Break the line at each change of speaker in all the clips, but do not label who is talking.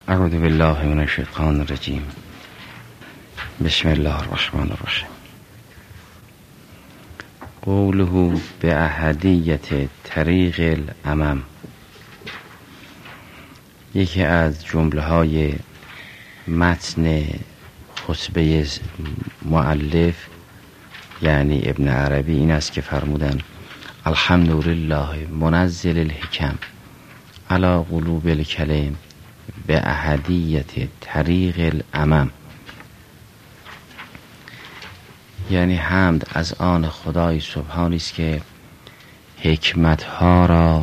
اعوذ بالله من الشیطان الرجیم. بسم الله الرحمن الرحیم. قوله باحدیت طریق الامم، یکی از جمله های متن خطبه مؤلف یعنی ابن عربی این است که فرمودن الحمدلله منزل الحکم علی قلوب الکلم به احدیت طریق الامم، یعنی حمد از آن خدای سبحانی است که حکمتها را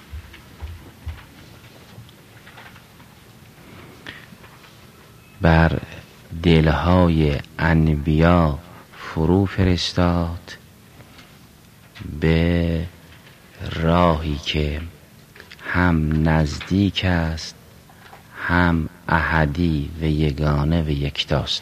بر دلهای انبیا فرو فرستاد به راهی که هم نزدیک است هم احدی و یگانه و یکتاست.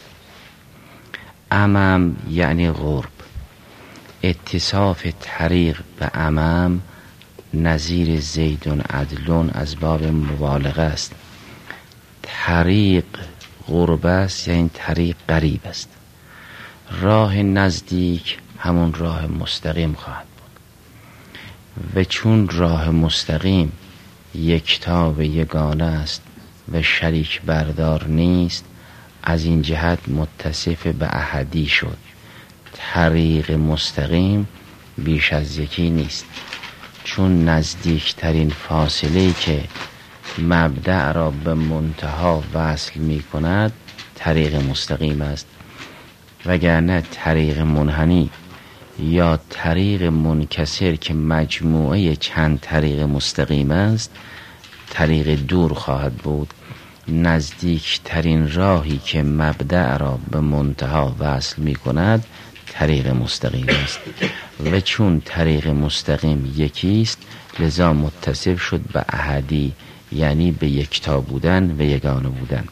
امم یعنی غرب. اتصاف طریق به امم نظیر زیدون عدلون از باب مبالغه است. طریق غرب است یعنی طریق قریب است. راه نزدیک همون راه مستقیم خواهد بود و چون راه مستقیم یکتا و یگانه است و شریک بردار نیست، از این جهت متصف به احدی شد. طریق مستقیم بیش از یکی نیست، چون نزدیکترین فاصله که مبدأ را به منتها وصل می کند طریق مستقیم است، وگرنه طریق منحنی یا طریق منکسر که مجموعه چند طریق مستقیم است طریق دور خواهد بود. نزدیکترین راهی که مبدأ را به منتها وصل می کند طریق مستقیم است و چون طریق مستقیم یکیست لذا متصف شد به احدی، یعنی به یکتا بودن و یگانه بودن.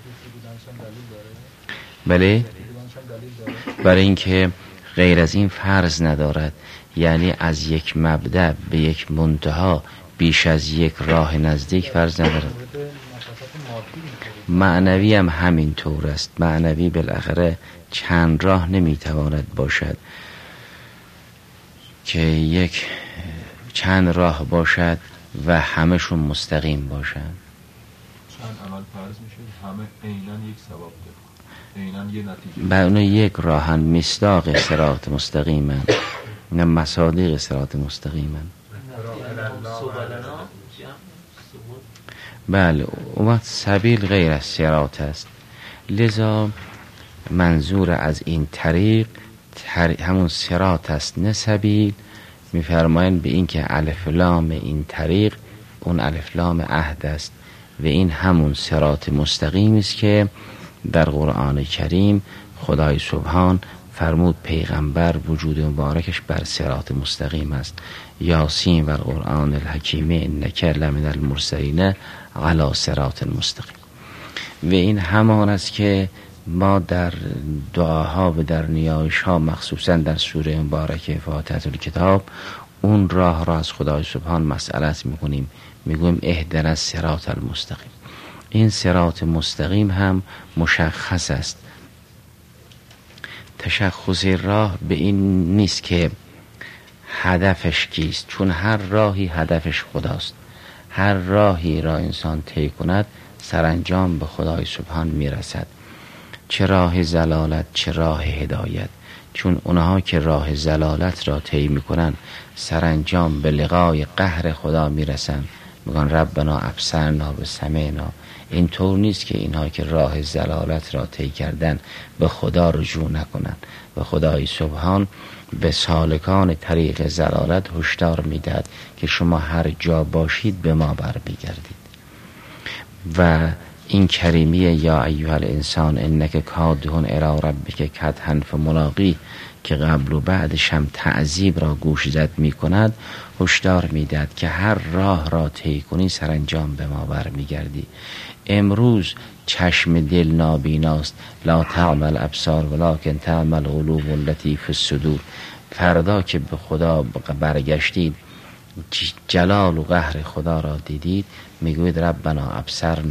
بله، برای اینکه غیر از این فرض ندارد، یعنی از یک مبدأ به یک منتها بیش از یک راه نزدیک فرض ندارد. معنوی هم همین طور است. معنوی بالاخره چند راه نمیتواند باشد که یک چند راه باشد و همشون مستقیم باشد.
چند عمل فرض میشه همه عیناً یک ثواب داره، عیناً یه نتیجه.
با اون یک راهن مصداق صراط مستقیمن، نه مصادیق صراط مستقیمن. بله، اون سبیل غیر از صراط است. لذا منظور از این طریق همون صراط است نه سبیل. میفرمایند به این که الف لام این طریق اون الف لام عهد است و این همون صراط مستقیم است که در قرآن کریم خدای سبحان فرمود پیغمبر وجود مبارکش بر صراط مستقیم است. یاسین و القرآن الحکیم انک لمن المرسلین علی صراط مستقیم. و این همان است که ما در دعاها و در نیایش ها مخصوصا در سوره مبارکه فاتحه الکتاب اون راه را از خدای سبحان مسئلت میکنیم، میگویم اهدنا الصراط المستقیم. این صراط مستقیم هم مشخص است. تشخص راه به این نیست که هدفش کیست، چون هر راهی هدفش خداست. هر راهی را انسان طی کند سرانجام به خدای سبحان میرسد، چه راه ضلالت چه راه هدایت. چون اونها که راه ضلالت را طی میکنن سرانجام به لقای قهر خدا میرسن، میگن ربنا ابصرنا و سمعنا. این طور نیست که اینها که راه ضلالت را طی کردن به خدا رجوع نکنن و خدای سبحان به سالکان طریق ضلالت هشدار میدهد که شما هر جا باشید به ما برمیگردید. و این کریمیه یا ایها الانسان انک کادح الی ربک کدحا فملاقیه که قبل و بعدش هم تعذیب را گوش زد می کند، هشدار میدهد که هر راه را طی کنی سرانجام به ما برمیگردی. امروز چشم دل نابیناست، لا تعمل ابصار ولکن تعمل قلوب التي فی الصدور. فردا که به خدا برگشتید جلال و قهر خدا را دیدید میگوید ربنا ابصرنا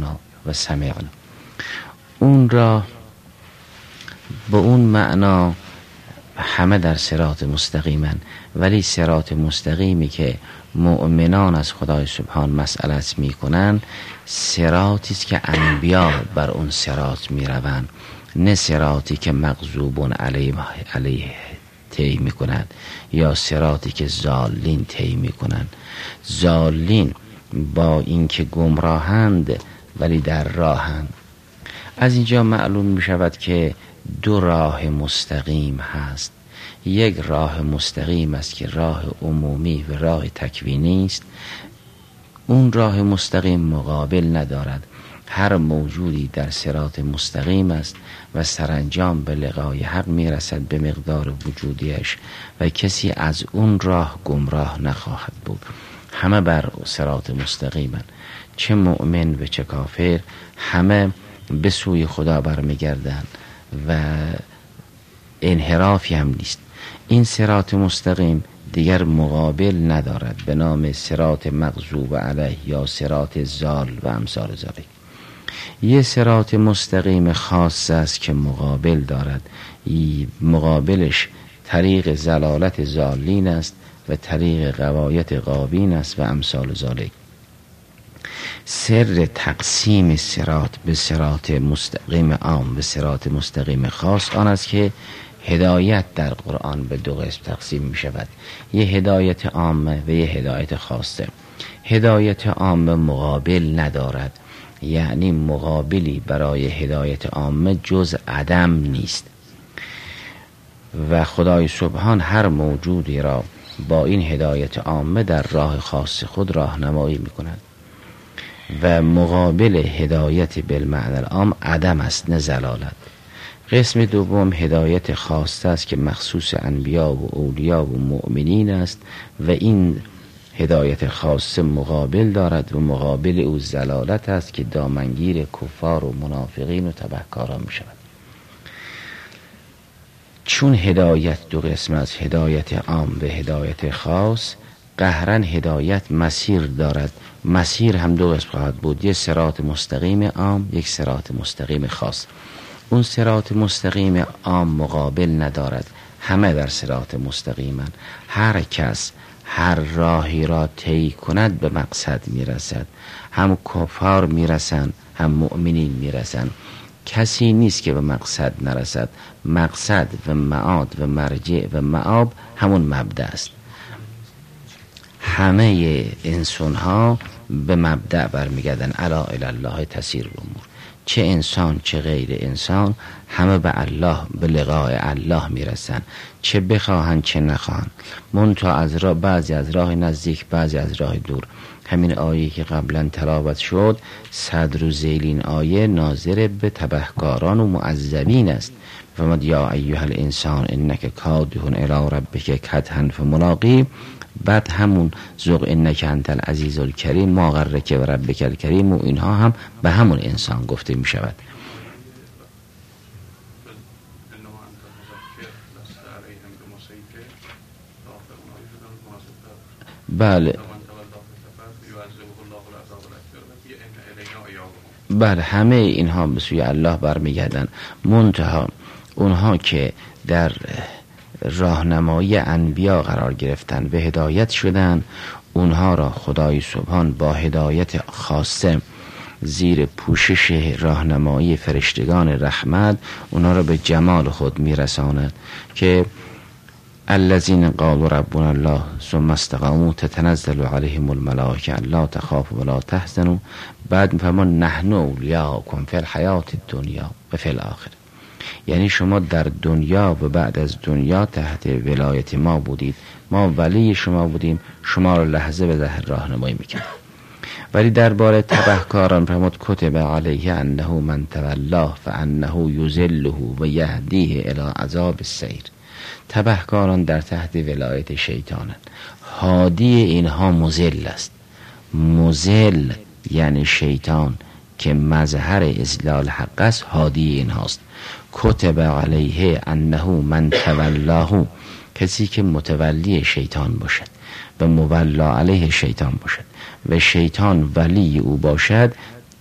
و سمعنا. اون راه به اون معنا همه در صراط مستقیمن، ولی صراط مستقیمی که مؤمنان از خدای سبحان مسئلت میکنن صراطی است که انبیا بر اون صراط میروند، نه صراطی که مغضوبون علیه طی میکنند یا صراطی که ضالین طی میکنند. ضالین با اینکه گمراهند ولی در راهند. از اینجا معلوم می شود که دو راه مستقیم هست. یک راه مستقیم است که راه عمومی و راه تکوینی است. اون راه مستقیم مقابل ندارد. هر موجودی در صراط مستقیم است و سرانجام به لقای حق می رسد به مقدار وجودیش و کسی از اون راه گمراه نخواهد بود. همه بر صراط مستقیمند، چه مؤمن و چه کافر، همه به سوی خدا برمیگردند و انحرافی هم نیست. این صراط مستقیم دیگر مقابل ندارد به نام صراط مغضوب علیه یا صراط ضال و امثال ذالک. یه صراط مستقیم خاص است که مقابل دارد، مقابلش طریق ضلالت ضالین است و طریق غوایت غاوین است و امثال ذالک. سر تقسیم صراط به صراط مستقیم عام به صراط مستقیم خاص آن است که هدایت در قرآن به دو قسم تقسیم می شود، یه هدایت عامه و یه هدایت خاصه. هدایت عامه مقابل ندارد، یعنی مقابلی برای هدایت عامه جز عدم نیست و خدای سبحان هر موجودی را با این هدایت عامه در راه خاص خود راهنمایی می کند و مقابل هدایت بالمعنی العام عدم است نه ضلالت. قسم دوم هدایت خاصه است که مخصوص انبیا و اولیا و مؤمنین است و این هدایت خاصه مقابل دارد و مقابل او ضلالت است که دامنگیر کفار و منافقین و تبهکاران می شود. چون هدایت دو قسم از هدایت عام و هدایت خاص، قهرن هدایت مسیر دارد. مسیر هم دو قسم خواهد بود، یک صراط مستقیم عام، یک صراط مستقیم خاص. اون صراط مستقیم عام مقابل ندارد، همه در صراط مستقیمن. هر کس هر راهی را طی کند به مقصد میرسد، هم کفار میرسند هم مؤمنین میرسند. کسی نیست که به مقصد نرسد. مقصد و معاد و مرجع و مآب همون مبدأ است. همه انسان ها به مبدأ برمیگردن، الا الی الله تسیر الامور. چه انسان چه غیر انسان همه به الله، به لقاء الله میرسن، چه بخواهن چه نخواهن. منتها از راه، بعضی از راه نزدیک، بعضی از راه دور. همین آیه که قبلا تلاوت شد، صدر و ذیل این آیه ناظر به تبهکاران و معذبین است. فرمود یا ایها الانسان انک کادح الی ربک کدحا فملاقیه. بعد همون ذوق انک انت العزیز الکریم ما غرک و ربک الکریم و اینها هم به همون انسان گفته می شود. بله بله، همه اینها به سوی الله برمیگردن. منتها اونها که در راهنمایی انبیا قرار گرفتن و هدایت شدن، اونها را خدای سبحان با هدایت خاصه زیر پوشش راهنمایی فرشتگان رحمت اونها را به جمال خود میرساند که الذین قالوا ربنا الله ثم استقاموا تتنزل علیهم الملائکه الا تخافوا ولا تحزنوا. بعد میفرمان نحن اولیاؤکم فی الحیات الدنیا و فی الاخره. یعنی شما در دنیا و بعد از دنیا تحت ولایت ما بودید، ما ولی شما بودیم، شما را لحظه به لحظه راهنمایی میکردیم. ولی درباره تبهکاران فرمود کتب علیه انه من تولاه فانه یذله و یهدیه الی عذاب السعیر. تبهکاران در تحت ولایت شیطانند، هادی اینها مضل است. مضل یعنی شیطان که مظهر اضلال حق است، هادی اینهاست. کتب علیه انه من تولاه، کسی که متولی شیطان باشد و مولا علیه شیطان باشد و شیطان ولی او باشد،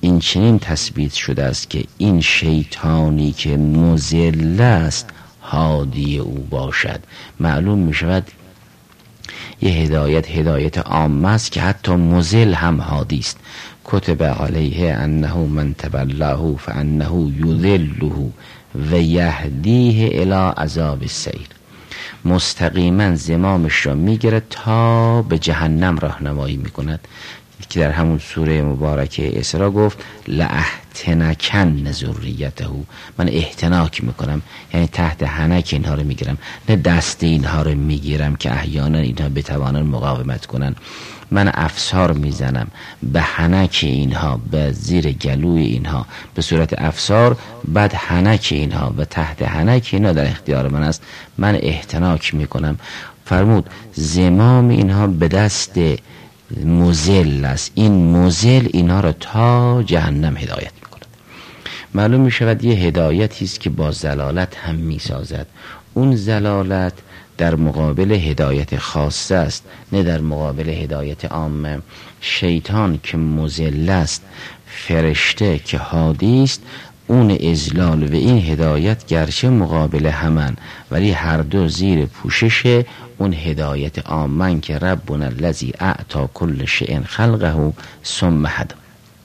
این چنین تثبیت شده است که این شیطانی که مضل است هادی او باشد. معلوم می شود یه هدایت عامه است که حتی مضل هم هادی است. کتب علیه انه من تبلاه فانه یذله و یهدیه الی عذاب السعیر. مستقیما زمامش را میگیره تا به جهنم راهنمایی میکند، که در همون سوره مبارکه اسراء گفت لأحتنکن ذریته، من احتناک میکنم، یعنی تحت حنک اینها رو میگیرم، نه دست اینها رو میگیرم که احیانا اینها بتوانن مقاومت کنن. من افسار میزنم به حنک اینها، به زیر گلوی اینها به صورت افسار، بعد حنک اینها و تحت حنک اینها در اختیار من است، من احتناک میکنم. فرمود زمام اینها به دست مضل است، این مضل اینها را تا جهنم هدایت میکند. معلوم میشود یه هدایتی است که با ضلالت هم میسازد. اون ضلالت در مقابل هدایت خاصه است، نه در مقابل هدایت عامه. شیطان که مضل است، فرشته که هادی است، اون اضلال و این هدایت گرچه مقابل همن، ولی هر دو زیر پوشش اون هدایت عامه که ربنا الذی اعطی کل شیء خلقه ثم هدی.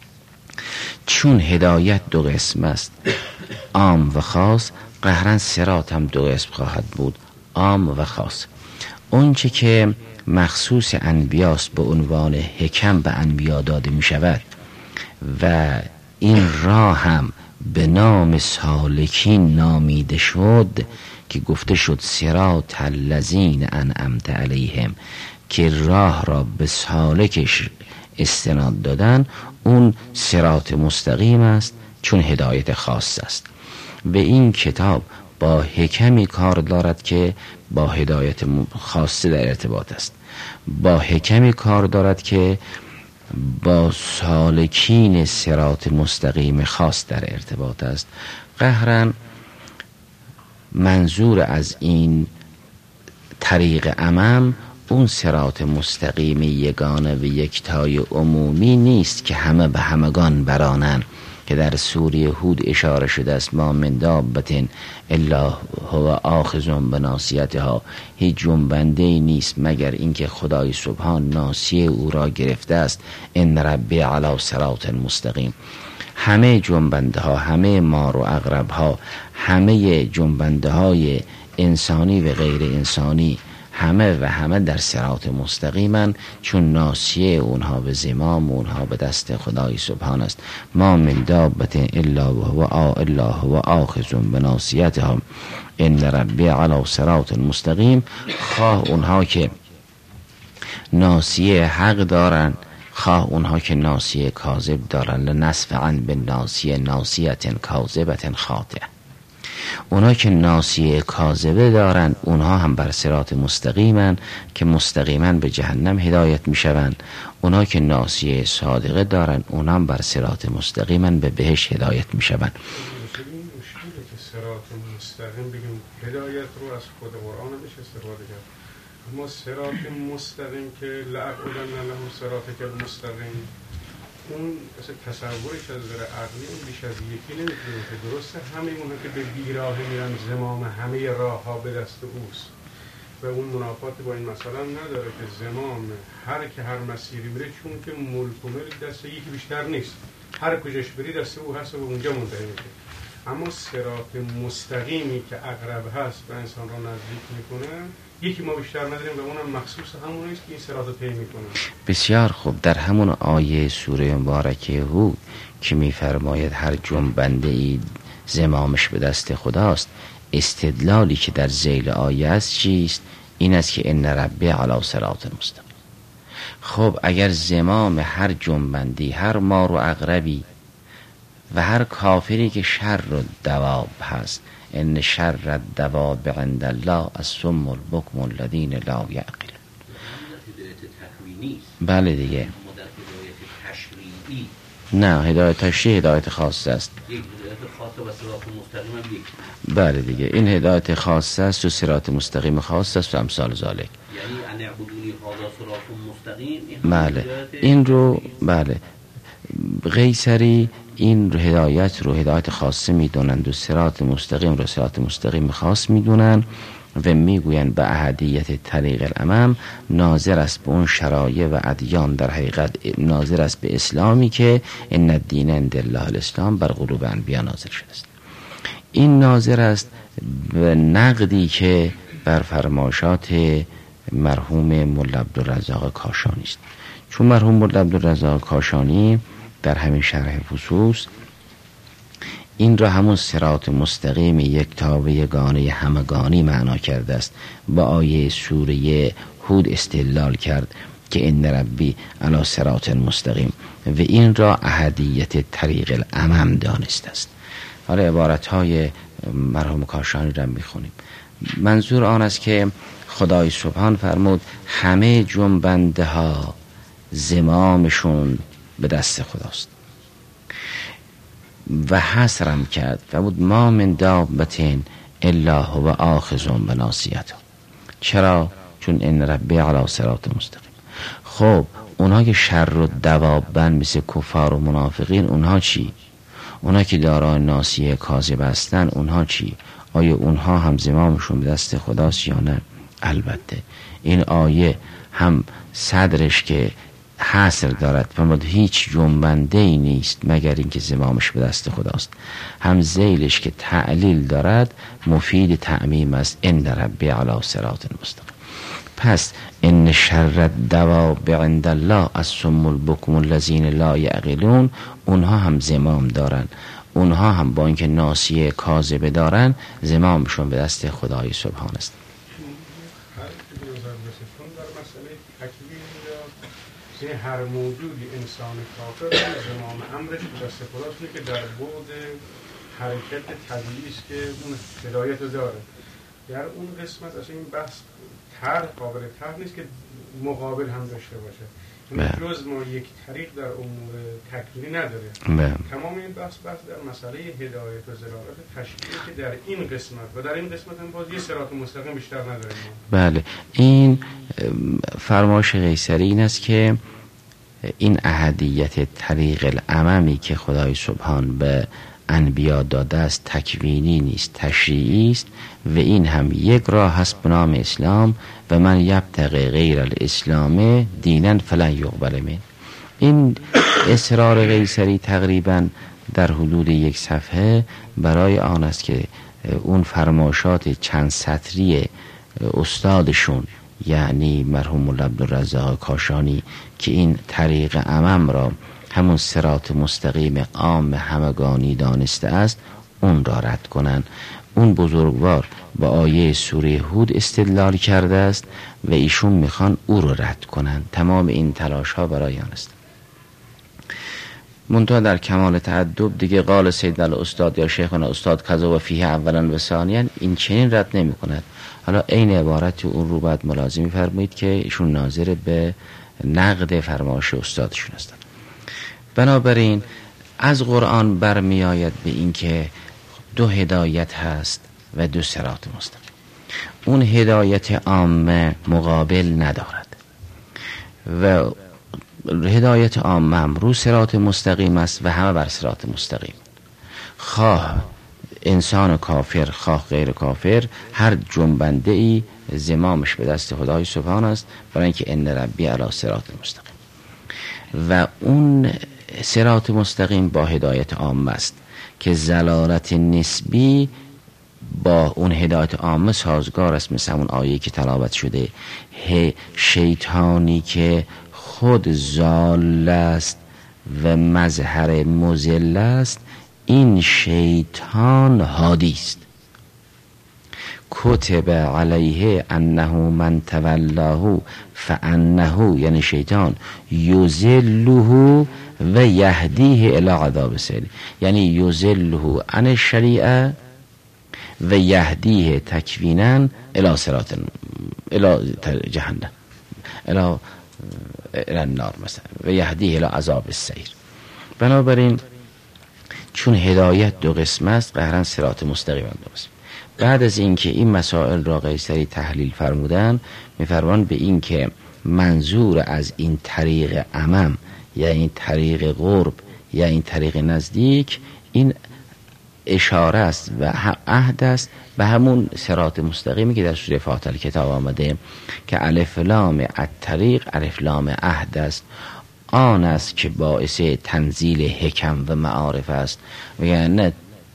چون هدایت دو قسم است، عام و خاص، قهرن صراط هم دو قسم خواهد بود، عام و خاص. اون چه که مخصوص انبیاست به عنوان حکم به انبیا داده می شود و این راه هم به نام سالکین نامیده شد که گفته شد صراط الذین انعمت علیهم، که راه را به سالکش استناد دادن، اون صراط مستقیم است، چون هدایت خاص است. و این کتاب با حکمی کار دارد که با هدایت خاصه در ارتباط است، با حکمی کار دارد که با سالکین صراط مستقیم خاص در ارتباط است. قهرن منظور از این طریق عمم اون صراط مستقیم یگانه و یکتای عمومی نیست که همه به همگان برانن، که در سوره هود اشاره شده است ما من دابة الا هو آخذ بناصیتها، هیچ جنبنده نیست مگر اینکه خدای سبحان ناصیه او را گرفته است. ان ربی علی صراط مستقیم. همه جنبنده ها، همه مار و عقرب ها، همه جنبنده های انسانی و غیر انسانی، همه در صراط مستقیمن، چون ناصیه اونها به زمام اونها به دست خدای سبحان است. ما من دابة الا هو آخذ بناصیتها ان ربی علی صراط مستقیم. خواه اونها که ناصیه حق دارن، خواه اونها که ناصیه کاذب دارن، لنسفعن بالناصیه ناصیة کاذبة خاطئه. اونا که ناصیه کاذبه دارن، اونها هم بر صراط مستقیمن که مستقیما به جهنم هدایت میشوند. اونا که ناصیه صادقه دارن، اونها هم بر صراط مستقیما به بهشت هدایت میشوند.
مشکلی که صراط مستقیم بگیم هدایت رو از خود قرآن میشه استفاده کرد، اما صراط مستقیم که لأقعدن لهم صراطک المستقیم، اون مثل تصورش از نظر عقلی اون بیش از یکی نمیتونه که درسته همه اونها که به بیراه میرن زمام همه راه ها به دست اوست و اون منافات با این مثلا نداره که زمام هر که هر مسیری بره، چون که ملک و ملک دست یکی بیشتر نیست، هر کجاش بری دست او هست و اونجا منتهی میشه. اما صراط مستقیمی که اقرب هست و انسان را نزدیک میکنه یکی ما بیشتر نداریم و اونم مخصوص همون است که این صراط رو طی میکنه.
بسیار خوب. در همون آیه سوره مبارکه هود که میفرماید هر جنبنده ای زمامش به دست خداست، استدلالی که در ذیل آیه است چیست؟ این است که ان ربی علی صراط مستقیم. خب اگر زمام هر جنبندی، هر مار و عقربی و هر کافری که شر و دواب هست، ان شر الدواب عند الله الصم البکم الذین لا یعقلون. بله دیگه. نه، هدایت تشریعی هدایت خاصه است.
یک هدایت خاصه و صراط مستقیم هم یک.
بله دیگه، این هدایت خاصه است و صراط مستقیم خاصه است و امثال ذالک.
یعنی ان اعبدونی هذا صراط مستقیم.
بله این رو بله قیصری این هدایت رو هدایت خاصه میدونند و صراط مستقیم رو صراط مستقیم خاص میدونند و میگویند به احدیت طریق الامم ناظر است به اون شرایع و ادیان، در حقیقت ناظر است به اسلامی که ان الدین عند الله الاسلام بر قلوب انبیا نازل شده است. این ناظر است به نقدی که بر فرمایشات مرحوم مولا عبدالرزاق کاشانی است. چون مرحوم مولا عبدالرزاق کاشانی در همین شرح فصوص این را همون صراط مستقیم یکتا و یگانه همگانی معنا کرده است. با آیه سوره هود استدلال کرد که ان ربی علی صراط مستقیم و این را احدیت طریق الامم دانسته است. حالا عبارتهای مرحوم کاشانی را میخونیم. منظور آن است که خدای سبحان فرمود همه جنبنده ها زمامشون به دست خداست و حصرم کرد و بود ما من دابتین الا هو آخذ بناصیتها. چرا؟ چون ان ربی علی صراط مستقیم. خب اونها که شر و دوابن مثل کفار و منافقین اونها چی؟ اونها که دارای ناصیه کاذب هستن اونها چی؟ آیا اونها هم زمامشون به دست خداست یا نه؟ البته این آیه هم صدرش که حصر دارد فرمود هیچ جنبنده ای نیست مگر اینکه زمامش به دست خداست، هم ذیلش که تعلیل دارد مفید تعمیم است ان ربی علی صراط مستقیم. پس ان شر الدواب عند الله الصم البکم الذین لا یعقلون، اونها هم زمام دارن، اونها هم با اینکه ناصیه کاذبه دارن زمامشون به دست خدای سبحان است.
هر موجودی انسان کافر زمام امرش به دست خداست که در بعد حرکت طبیعی است که اون هدایت داره. در اون قسمت اصلا این بحث قابل طرح نیست که مقابل هم داشته باشه. جز ما یک طریق در امور تکوینی نداره. تمام این بحث در مسئله هدایت و ضرارت تشریعی که در این قسمت و در این قسمت هم باز یه صراط مستقیم بیشتر نداره.
بله این فرمایش قیصری این است که این احدیت طریق الاممی که خدای سبحان به انبیا داده است تکوینی نیست، تشریعی است و این هم یک راه هست به نام اسلام و من یبتغی غیر الاسلام دینا فلن یقبل منه. این اصرار قیصری تقریبا در حدود یک صفحه برای آن است که اون فرمایشات چند سطری استادشون یعنی مرحوم مولا عبدالرزاق کاشانی که این طریق امم را همون صراط مستقیم عام همگانی دانسته است اون را رد کنن. اون بزرگوار با آیه سوره هود استدلال کرده است و ایشون میخوان او رو رد کنن. تمام این تلاش ها برای آن است. منتها در کمال تعدب دیگه قال سید الاستاد یا شیخنا استاد کذا و فیه اولا و ثانیا این چنین رد نمی کند. حالا این عبارت اون رو باید ملازمی فرمایید که ایشون ناظر به نقد فرمایش استادشون هستن. بنابراین از قرآن برمی آید به این که دو هدایت هست و دو صراط مستقیم. اون هدایت عامه مقابل ندارد و هدایت عامه هم رو صراط مستقیم است و همه بر صراط مستقیم، خواه انسان کافر خواه غیر کافر، هر جنبنده ای زمامش به دست خدای سبحان است برای اینکه ان ربی علی صراط مستقیم. و اون صراط مستقیم با هدایت عامه است که زلالت نسبی با اون هدایت عامه سازگار است. مثل اون آیه که تلاوت شده شیطانی که خود ضال است و مظهر مضل است این شیطان هادی است. کتب علیه انه من تولاه فانه یعنی شیطان یضله و یهدیه الی عذاب السعیر، یعنی یضله عن الشریعه و یهدیه تکوینا الی صراط الی جهنم الی النار مثلا و یهدیه الی عذاب السعیر. بنابراین چون هدایت دو قسم است قهرن صراط مستقیم دو قسم. بعد از اینکه این مسائل را قیصری تحلیل فرمودن میفرمان به این که منظور از این طریق عمم یعنی طریق قرب یا این طریق نزدیک، این اشاره است و عهد است به همون صراط مستقیمی که در سوره فاتحه کتاب آمده که الف لام الطریق الف لام عهد است. آن است که باعث تنزیل حکم و معارف است، و یعنی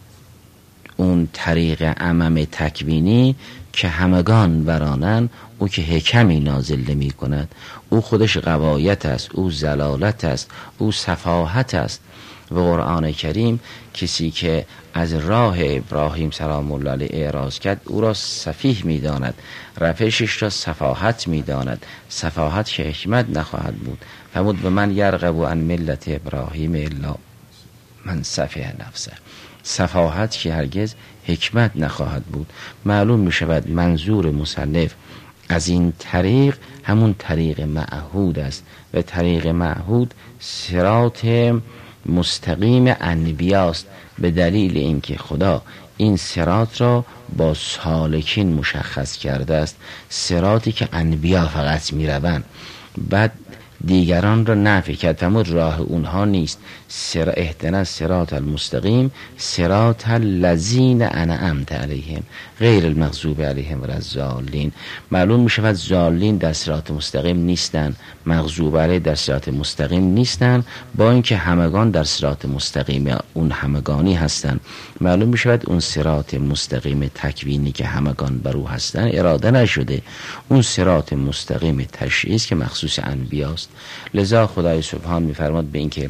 اون طریق عمم تکوینی که همگان برانن، او که حکمی نازل نمی کند، او خودش غوایت است، او زلالت است، او صفاحت است. و قرآن کریم کسی که از راه ابراهیم سلام الله علیه اعراض کرد او را سفیه می داند، روشش را صفاحت می داند، صفاحت که حکمت نخواهد بود. فرمود به من یرغب عن ملت ابراهیم الا من سفیه نفسه، صفاحت که هرگز حکمت نخواهد بود. معلوم می شود منظور مصنف از این طریق همون طریق معهود است و طریق معهود صراط مستقیم انبیاست، به دلیل اینکه خدا این صراط را با سالکین مشخص کرده است، صراطی که انبیا فقط می روند، بعد دیگران را نفی کرد، فرمود راه اونها نیست. اهدنا الصراط المستقیم صراط الذین انعمت علیهم غیر المغضوب علیهم ولا الضالین. معلوم می شود ضالین در صراط مستقیم نیستن، مغضوب علیه در صراط مستقیم نیستن، با اینکه همگان در صراط مستقیم اون همگانی هستند. معلوم می شود اون صراط مستقیم تکوینی که همگان بر او هستند اراده نشده، اون صراط مستقیم تشریعی است که مخصوص انبیاست. لذا خدای سبحان می‌فرماد به اینکه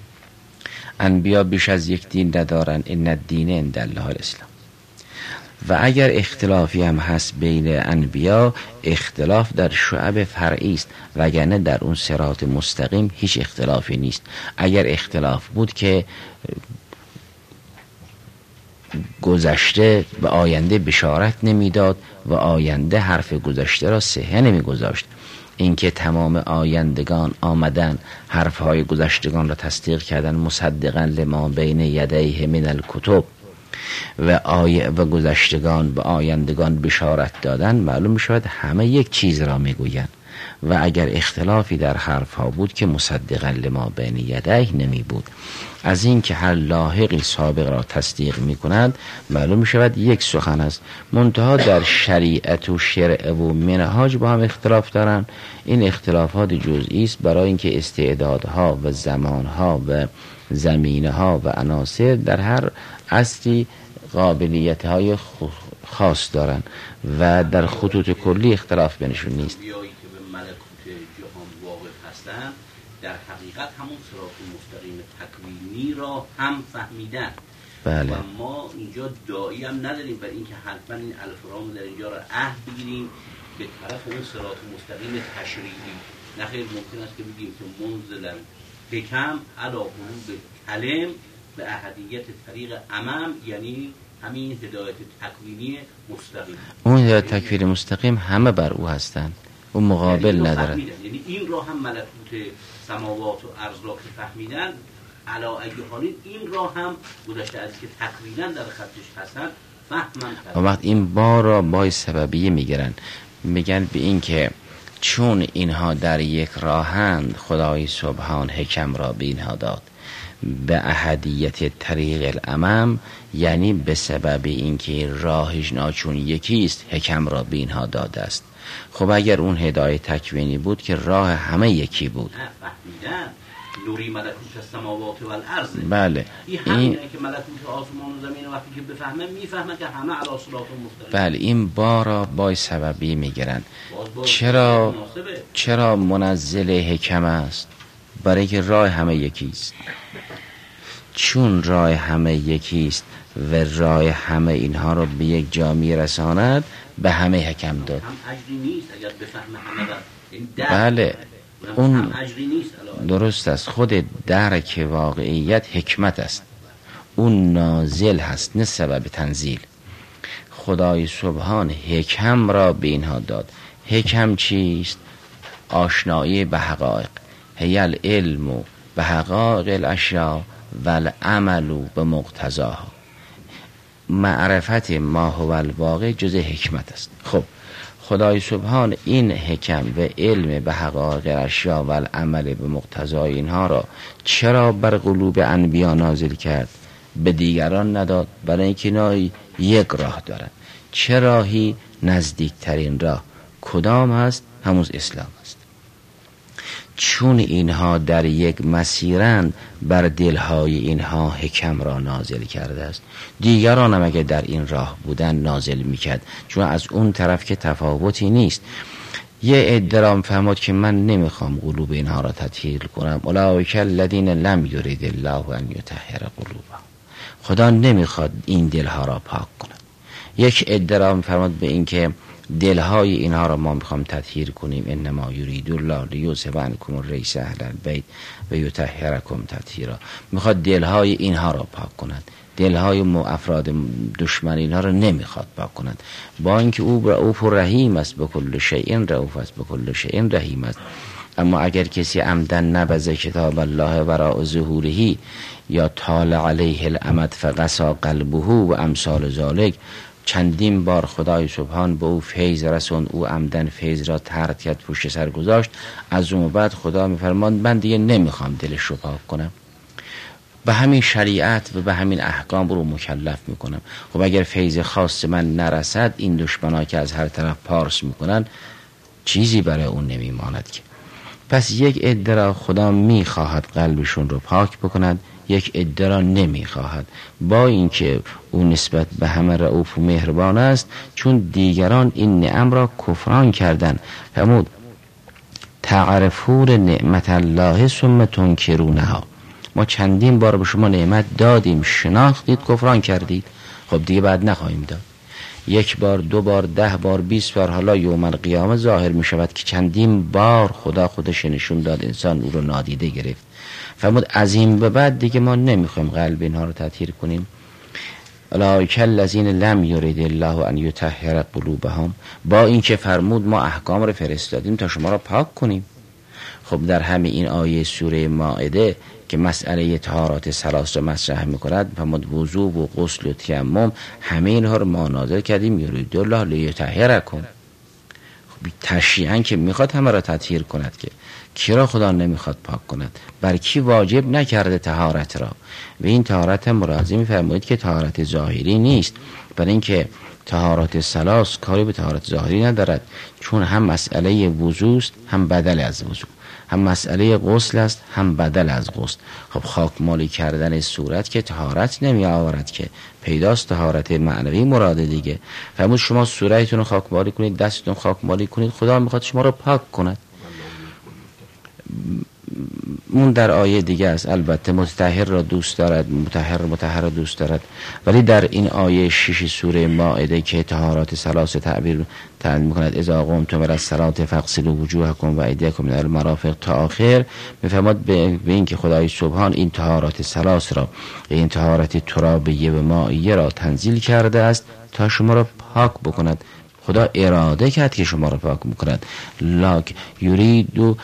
انبیا بیش از یک دین ندارن، ان الدین عند الله الاسلام. و اگر اختلافی هم هست بین انبیا، اختلاف در شعب فرعی است، وگرنه در اون صراط مستقیم هیچ اختلافی نیست. اگر اختلاف بود که گذشته به آینده بشارت نمیداد و آینده حرف گذشته را صحه نمیگذاشت. اینکه تمام آیندگان آمدن حرفهای گذشتگان را تصدیق کردن، مصدقا لما بین یدیه من الکتب، و گذشتگان به آیندگان بشارت دادن، معلوم می شود همه یک چیز را می گویند. و اگر اختلافی در حرفها بود که مصدقا لما بین یدیه نمی بود. از این که هر لاحقی سابق را تصدیق می کند معلوم می شود یک سخن است. منتها در شریعت و شرع و منهاج با هم اختلاف دارند. این اختلافات جزئی است برای اینکه استعدادها و زمانها و زمینه‌ها و عناصر در هر عصری قابلیت‌های خاص دارند و در خطوط کلی اختلاف بینشون نیست.
در حقیقت همون صراط مستقیم تکوینی را هم فهمیدن.
بله.
و ما اینجا داعی هم نداریم برای اینکه حتما این الفرام در اینجا را عهد بگیریم به طرف اون صراط مستقیم تشریعی. نخیر ممکن است که بگیم که منزلن حکم علی قلوب کلم به احدیت طریق عمم، یعنی همین هدایت تکوینی مستقیم.
اون هدایت تکوینی مستقیم همه بر او هستند، اون مقابل ندارن.
یعنی این را هم ملکوت سماوات و ارض را که فهمیدن، علا اگه حالین این را هم گذشته از که تکوینا در خطش هستن فهمن.
و وقت این با را بای سببیه میگیرن، میگن به این که چون اینها در یک راهند خدای سبحان حکم را به اینها داد به احدیت طریق الامم، یعنی به سبب اینکه راهش ناچون یکیست حکم را به اینها داده است. خب اگر اون هدایت تکوینی بود که راه همه یکی بود.
فهمیدن نوری ملکوت السماوات و الارض.
بله.
این همینه که ملکوت آسمان و زمین وقتی که بفهمه میفهمه که همه علی صراط مستقیم.
بله، این با را بای سببی میگیرن. چرا منزل حکم است؟ برای که راه همه یکیست. چون راه همه یکیست و راه همه اینها رو به یک جا میرساند، به همه حکم داد.
هم اجری نیست اگر بفهمه همه را.
بله، اون
اجری نیست.
درست است. خود درک واقعیت حکمت است، اون نازل هست نه سبب تنزیل. خدای سبحان حکم را به اینها داد. حکم چیست؟ آشنایی به حقایق، هیل علم به حقایق الاشیاء و العمل به مقتضاها. معرفت ما هو الواقع جز حکمت است. خب خدای سبحان این حکم و علم به حقایق اشیا و العمل به مقتضای اینها را چرا بر قلوب انبیا نازل کرد، به دیگران نداد؟ برای اینکه اینا یک راه دارن. چه راهی؟ نزدیکترین راه کدام هست؟ همون اسلام است. چون اینها در یک مسیرند، بر دلهای اینها حکم را نازل کرده است. دیگران هم اگه در این راه بودن نازل میکرد، چون از اون طرف که تفاوتی نیست. یه ادرام فهمد که من نمیخوام قلوب اینها را تطهیر کنم، اولئک الذین لم یرید الله ان یطهر قلوبهم، خدا نمیخواد این دلها را پاک کند. یک ادرام فرمود به این که دلهای اینها را ما میخوام تطهیر کنیم، انما یرید الله لیذهب عنکم الرجس اهل البیت و یطهرکم تطهیرا، میخواد دلهای اینها را پاک کند. دلهای افراد دشمن اینها را نمیخواد پاک کند، با اینکه او رؤوف و رحیم است، به کل شیء رؤوف است، به کل شیء رحیم است. اما اگر کسی عمدن نبذه کتاب الله وراء ظهوره یا طال علیه الامد فقسا قلبه و امثال ذالک، چندین بار خدای سبحان به او فیض رسون، او عمدن فیض را طرد کرد، پشت سر گذاشت، از اون بعد خدا میفرماند من دیگه نمیخوام دلش رو پاک کنم، به همین شریعت و به همین احکام رو مکلف میکنم. خب اگر فیض خاص من نرسد، این دشمنا که از هر طرف پارس میکنن چیزی برای اون نمیماند که. پس یک عده را خدا میخواهد قلبشون رو پاک بکند، یک عده را نمیخواهد، با اینکه او نسبت به همه رؤوف و مهربان است، چون دیگران این نعم را کفران کردن. فرمود تعرفون نعمت الله ثم تنکرونها، ما چندین بار به شما نعمت دادیم، شناختید، کفران کردید. خب دیگه بعد نخواهیم داد. یک بار، دو بار، 10 بار، 20 بار، حالا یوم القیامه ظاهر می شود که چندین بار خدا خودش نشون داد، انسان او رو نادیده گرفت. فرمود از این به بعد دیگه ما نمیخوایم قلب اینها رو تطهیر کنیم. اولئک الذین لم یرید الله ان یطهر قلوبهم، با اینکه فرمود ما احکام رو فرستادیم تا شما رو پاک کنیم. خب در همین این آیه سوره مائده که مسئله طهارت ثلاث رو مطرح می‌کند، فرمود وضو و غسل و تیمم، همه اینها رو ما نازل کردیم یرید الله لیطهرکم. خب تشریعاً که میخواد همه را تطهیر کند، که کی را خدا نمیخواد پاک کند؟ بر کی واجب نکرده طهارت را؟ و این طهارت مرادی می‌فرمایید که طهارت ظاهری نیست، برای اینکه طهارت ثلاث کاری به طهارت ظاهری ندارد، چون هم مسئله وضو است، هم بدل از وضو، هم مسئله غسل است، هم بدل از غسل. خب خاکمالی کردن صورت که طهارت نمی آورد، که پیداست طهارت معنوی مراد دیگه. فرمود شما صورتتون رو خاکمالی کنید، دستتون خاکمالی کنید، خدا میخواد شما رو پاک کند. اون در آیه دیگه است، البته متطهر را دوست دارد، مطهر را دوست دارد، ولی در این آیه 6 سوره مائده که طهارات ثلاث تعبیر می‌کند، اذا قمتم الی الصلاة فاغسلوا وجوهکم و ایدیکم الی المرافق تا آخر، می‌فرماد به این که خدای سبحان این طهارات ثلاث را، این طهارت ترابیه و مائیه را تنزیل کرده است تا شما را پاک بکند. خدا اراده کرد که شما را پاک میکند. لاک یرید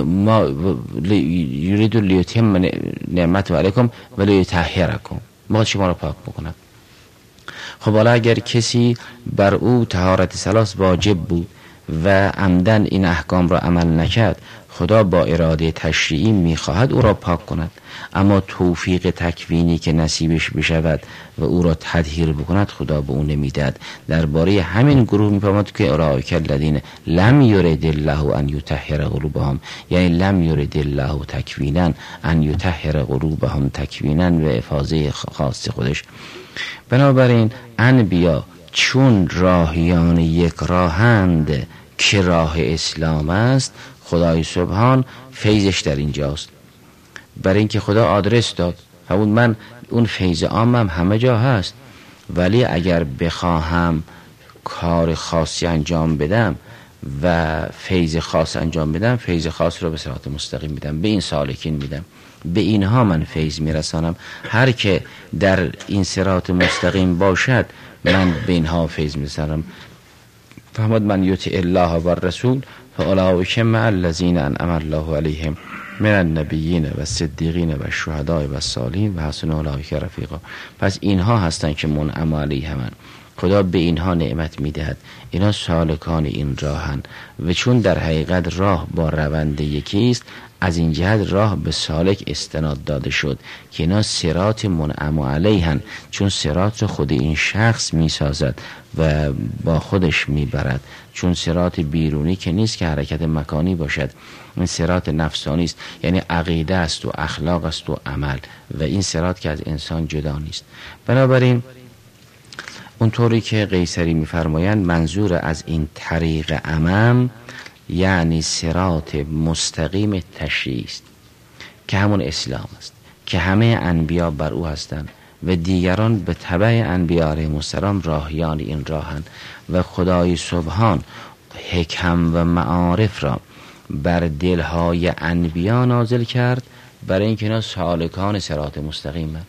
لیتم نعمت علیکم و لیطهرکم، ما شما را پاک بکند. خب حالا اگر کسی بر او طهارت ثلاث واجب بود و عمدن این احکام را عمل نکرد، خدا با اراده تشریعی میخواهد او را پاک کند، اما توفیق تکوینی که نصیبش بشود و او را تطهیر بکند خدا به او نمیدهد. درباره همین گروه میفرماید که اولئک الذین لم یرید الله ان یطهر قلوبهم، یعنی لم یرید الله تکوینا ان یطهر قلوبهم تکوینا و افاضه خاص خودش. بنابراین انبیا چون راهیان یک راهند که راه اسلام است، خدای سبحان فیضش در اینجاست. برای اینکه خدا آدرس داد، همون من اون فیض عامم همه جا هست، ولی اگر بخواهم کار خاصی انجام بدم و فیض خاص انجام بدم، فیض خاص رو به صراط مستقیم میدم، به این سالکین میدم، به اینها من فیض میرسانم. هر که در این صراط مستقیم باشد من به اینها فیض میرسانم. فهمد من یطیع الله و الرسول فاولئک مع الذین انعم الله علیهم من النبیین و الصدیقین و الشهداء و الصالحین و حسن اولئک رفیقا. پس اینها هستن که منعم علیهم، خدا به اینها نعمت میدهد، اینا سالکان این راهند و چون در حقیقت راه با روند یکی است، از این جهت راه به سالک استناد داده شد که اینا صراط منعم علیهن، چون صراط خود این شخص میسازد و با خودش میبرد، چون صراط بیرونی که نیست که حرکت مکانی باشد، این صراط نفسانی است، یعنی عقیده است و اخلاق است و عمل، و این صراط که از انسان جدا نیست. بنابراین اونطوری که قیصری میفرمایند منظور از این طریق امام یعنی صراط مستقیم تشریعی است که همون اسلام است که همه انبیا بر او هستند و دیگران به تبع انبیا علیهم السلام راهیان این راهند و خدای سبحان حکم و معارف را بر دلهای انبیا نازل کرد برای اینکه اینا سالکان صراط مستقیمند.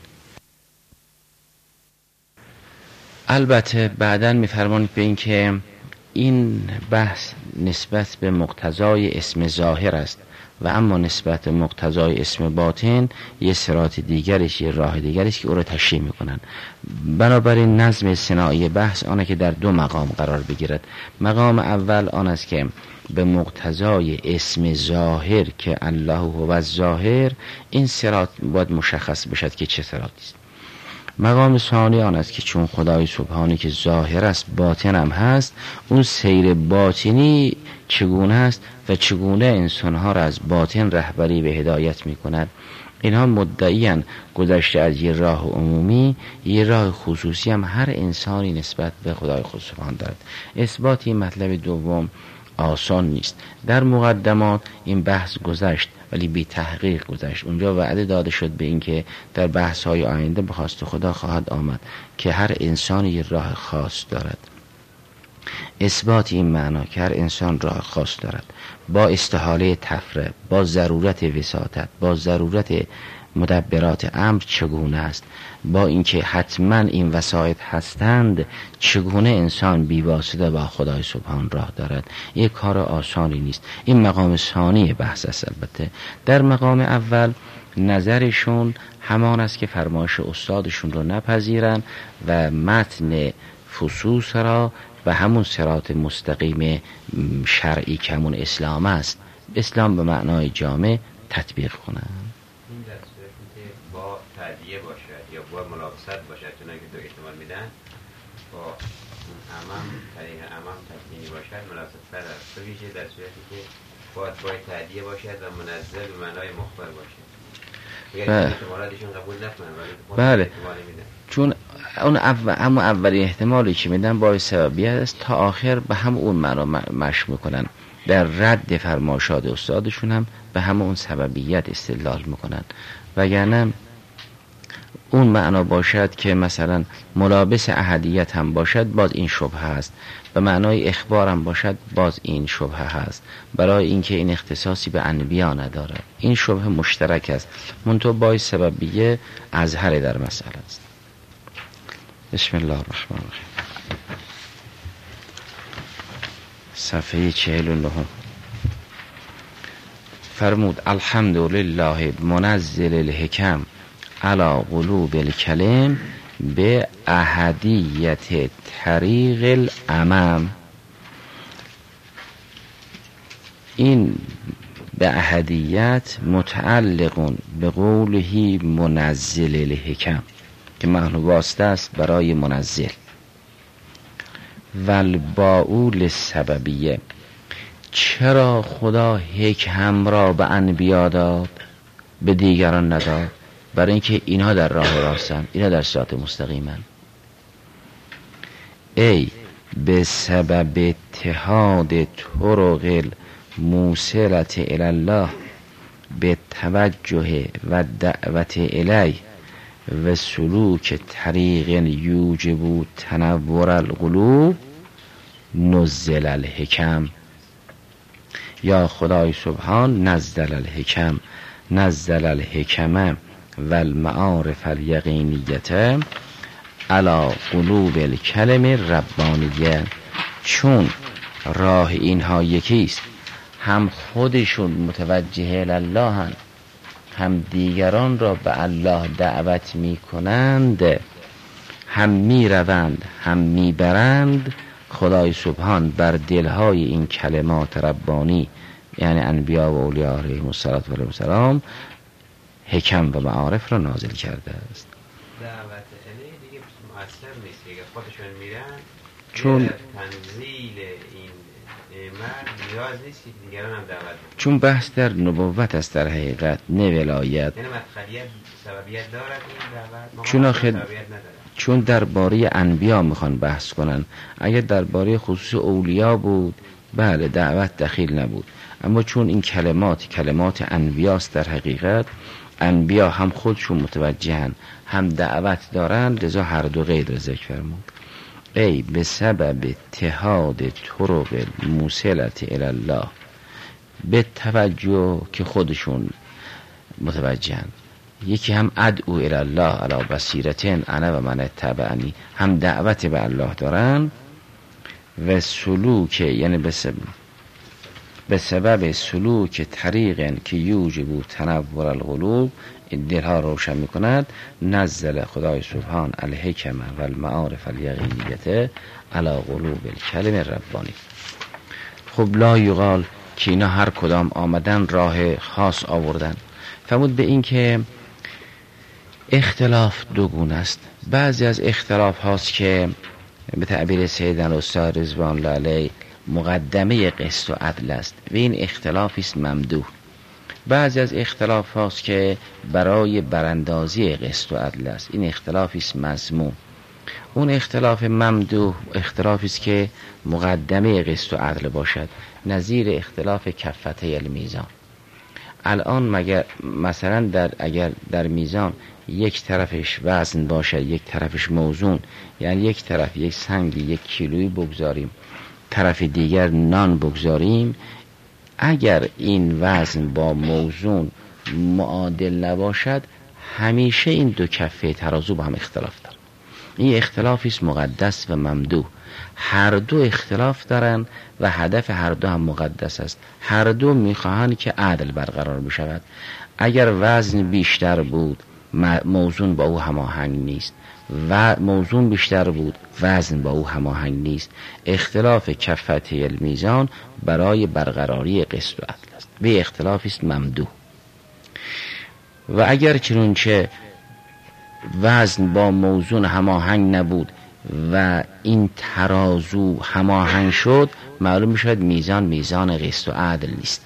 البته بعداً می‌فرمایند به این که این بحث نسبت به مقتضای اسم ظاهر است و اما نسبت به مقتضای اسم باطن یه صراط دیگرش، یه راه دیگرش که او را تشریح میکنن. بنابراین نظم صناعی بحث آنه که در دو مقام قرار بگیرد. مقام اول آن است که به مقتضای اسم ظاهر که الله هو الظاهر این صراط باید مشخص بشد که چه صراطی است. مقام ثانی آن است که چون خدای سبحانی که ظاهر است باطن هم هست، اون سیر باطنی چگونه است و چگونه انسانها را از باطن رهبری به هدایت می کند. اینها مدعیان گذشته از یه راه عمومی، یه راه خصوصی هم هر انسانی نسبت به خدای خود سبحان دارد. اثبات این مطلب دوم آسان نیست. در مقدمات این بحث گذشت ولی بی تحقیق گذشت. اونجا وعده داده شد به این که در بحث‌های آینده به خواست خدا خواهد آمد که هر انسانی یه راه خاص دارد. اثبات این معنا که هر انسان راه خاص دارد با استحاله تفرقه، با ضرورت وساطت، با ضرورت مدبرات امر چگونه است، با اینکه حتما این وسایط هستند چگونه انسان بیواسطه با خدای سبحان راه دارد. یک کار آسانی نیست. این مقام ثانی بحث است. البته در مقام اول نظرشون همان است که فرمایش استادشون رو نپذیرن و متن فصوص را و همون صراط مستقیم شرعی که همون اسلام است، اسلام به معنای جامع تطبیق کنن.
این در صورتی که با تعدیه باشد یا با ملابست باشد، چنانکه تو احتمال میدن با امام طریق امام تطبیقی باشد ملابست تر است، به ویژه در صورتی که با تعدیه باشد و منزل به معنای مخبر باشد. احتمالاتشون قبول نکنن ولی
بله،
احتمال میدن، چون
اون اولی احتمالی که میدن باعث سببیت است تا آخر به هم اون معنا مشق میکنن. در رد فرمایشات استادشون هم به هم اون سببیت استدلال میکنن، وگرنه اون معنا باشد که مثلا ملابس احدیت هم باشد باز این شبهه است، به معنای اخبار هم باشد باز این شبهه هست، برای اینکه این اختصاصی به انبیا نداره. این شبهه مشترک است، منتها باعث سببیه اظهر در مسئله است. بسم الله الرحمن الرحیم. صفحه 49 فرمود الحمدلله منزل الحکم علی قلوب الکلم به احدیت طریق الامام. این به احدیت متعلق به قوله منزل الحکم که معنی واسطه است برای منزل. والباؤل سببیه، چرا خدا حکم را به انبیا داد به دیگران نداد؟ برای اینکه اینها در راه راستن، اینها در صراط مستقیمن. ای به سبب اتحاد طرق موصلت الی الله به توجه و دعوت الی و سلوک طریق یوجب تنور القلوب نزل الحکم. یا خدای سبحان نزل الحکم، نزل الحکمه و المعارف الیقینیت علی قلوب الکلم ربانیه. چون راه اینها یکیست، هم خودشون متوجه الله هستند، هم دیگران را به الله دعوت می کنند، هم می روند هم می برند خدای سبحان بر دلهای این کلمات ربانی یعنی انبیا و اولیاء علیهم السلام حکم و معارف را نازل کرده است.
دعوت الیه دیگه مؤثر نیست دیگه، خودشون میرن
چون
تنزیل این مرد نیاز نیست که دیگران هم دعوت بکنن.
چون بحث در نبوت است در حقیقت نه ولایت.
یعنی مدخلیت سببیت دارد این دعوت؟
چون آخه
سببیت نداره.
چون درباره انبیا میخوان بحث کنن. اگر درباره خصوص اولیاء بود بله دعوت دخیل نبود، اما چون این کلمات انبیاست در حقیقت، انبیا هم خودشون متوجهن هم دعوت دارن، لذا هر دو قید را ذکر فرمود. ای به سبب اتحاد طرق موصلت الی الله، به توجه که خودشون متوجهن، یکی هم ادعو الی الله علی بصیرتن انا و من اتبعنی، هم دعوت به الله دارن و سلوک یعنی به سبب سلوک طریق که یوجب تنور القلوب دلها روشن میکند، نزل خدای سبحان الحکمه و المعارف الیقینیته علی قلوب الکلم ربانی. خب لا یقال که اینا هر کدام آمدن راه خاص آوردن. فرمود به این که اختلاف دو گونه است. بعضی از اختلاف هاست که به تعبیر سیدنا الاستاد رضوان الله علیه مقدمه قسط و عدل است و این اختلافی است ممدوح. بعضی از اختلاف هاست که برای براندازی قسط و عدل است، این اختلافی است مذموم. اون اختلاف ممدوح اختلافی است که مقدمه قسط و عدل باشد، نظیر اختلاف کفته المیزان. الان مگر مثلا اگر در میزان یک طرفش وزن باشد یک طرفش موزون، یعنی یک طرف یک سنگی یک کیلویی بگذاریم طرف دیگر نان بگذاریم، اگر این وزن با موزون معادل نباشد همیشه این دو کفه ترازو با هم اختلاف دارن. این اختلافی است مقدس و ممدوح. هر دو اختلاف دارن و هدف هر دو هم مقدس است. هر دو میخواهند که عدل برقرار بشود. اگر وزن بیشتر بود موزون با او هماهنگ نیست و موزون بیشتر بود وزن با او هماهنگ نیست. اختلاف کفته المیزان برای برقراری قسط و عدل است و اختلافی است ممدوح. و اگر چنانچه وزن با موزون هماهنگ نبود و این ترازو هماهنگ شد، معلوم میشود میزان قسط و عدل نیست.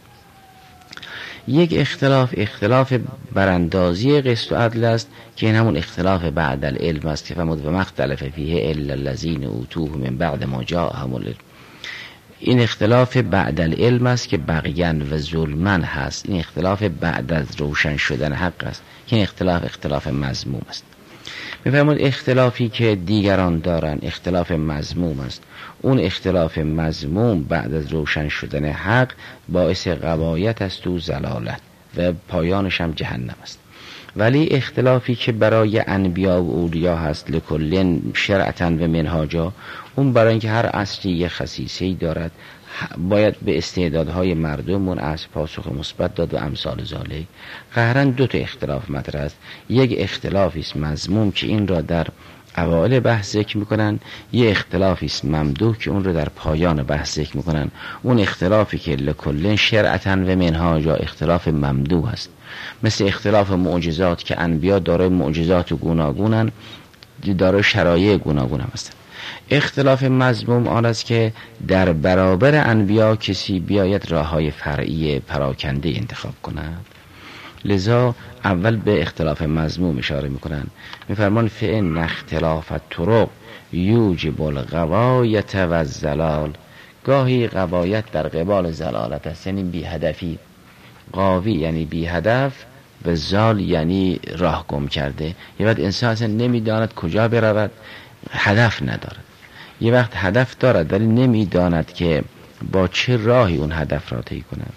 یک اختلاف براندازی قسط و عدل است که این همون اختلاف بعد العلم است که فرمود و مختلف فیه الا الذین اوتوه من بعد ما جاءهم العلم. این اختلاف بعد العلم است که بغیان و ظلمن هست. این اختلاف بعد از روشن شدن حق است که این اختلاف مذموم است. می‌فرمود اختلافی که دیگران دارن اختلاف مذموم است. اون اختلاف مذموم بعد از روشن شدن حق باعث غوایت است و ضلالت و پایانش هم جهنم است. ولی اختلافی که برای انبیا و اولیا هست لکل شرعتا و منهاجا، اون برای اینکه هر اصلی یه خصیصه‌ای دارد باید به استعدادهای مردم از پاسخ مثبت داد و امثال ذالک. قهراً دو تا اختلاف مطرح است. یک اختلافی است مذموم که این را در اوائل بحث ذکر میکنن، یه اختلافی است ممدوح که اون رو در پایان بحث ذکر میکنن. اون اختلافی که لکل شرعتا و منهاجا اختلاف ممدوح است، مثل اختلاف معجزات که انبیا دارای معجزات گوناگونن، دارای شرایع گوناگون هم هستند. اختلاف مذموم آن است که در برابر انبیا کسی بیاید راههای فرعی پراکنده انتخاب کند. لذا اول به اختلاف مذموم اشاره میکنن. میفرمان فإن اختلاف الطرق یوجب الغوایت و الضلال. گاهی غوایت در قبال ضلالت است، یعنی بی هدفی. غاوی یعنی بی هدف و ضال یعنی راه گم کرده. یه وقت انسان اصلا نمیداند کجا برود، هدف ندارد. یه وقت هدف دارد ولی نمیداند که با چه راهی اون هدف را طی کند.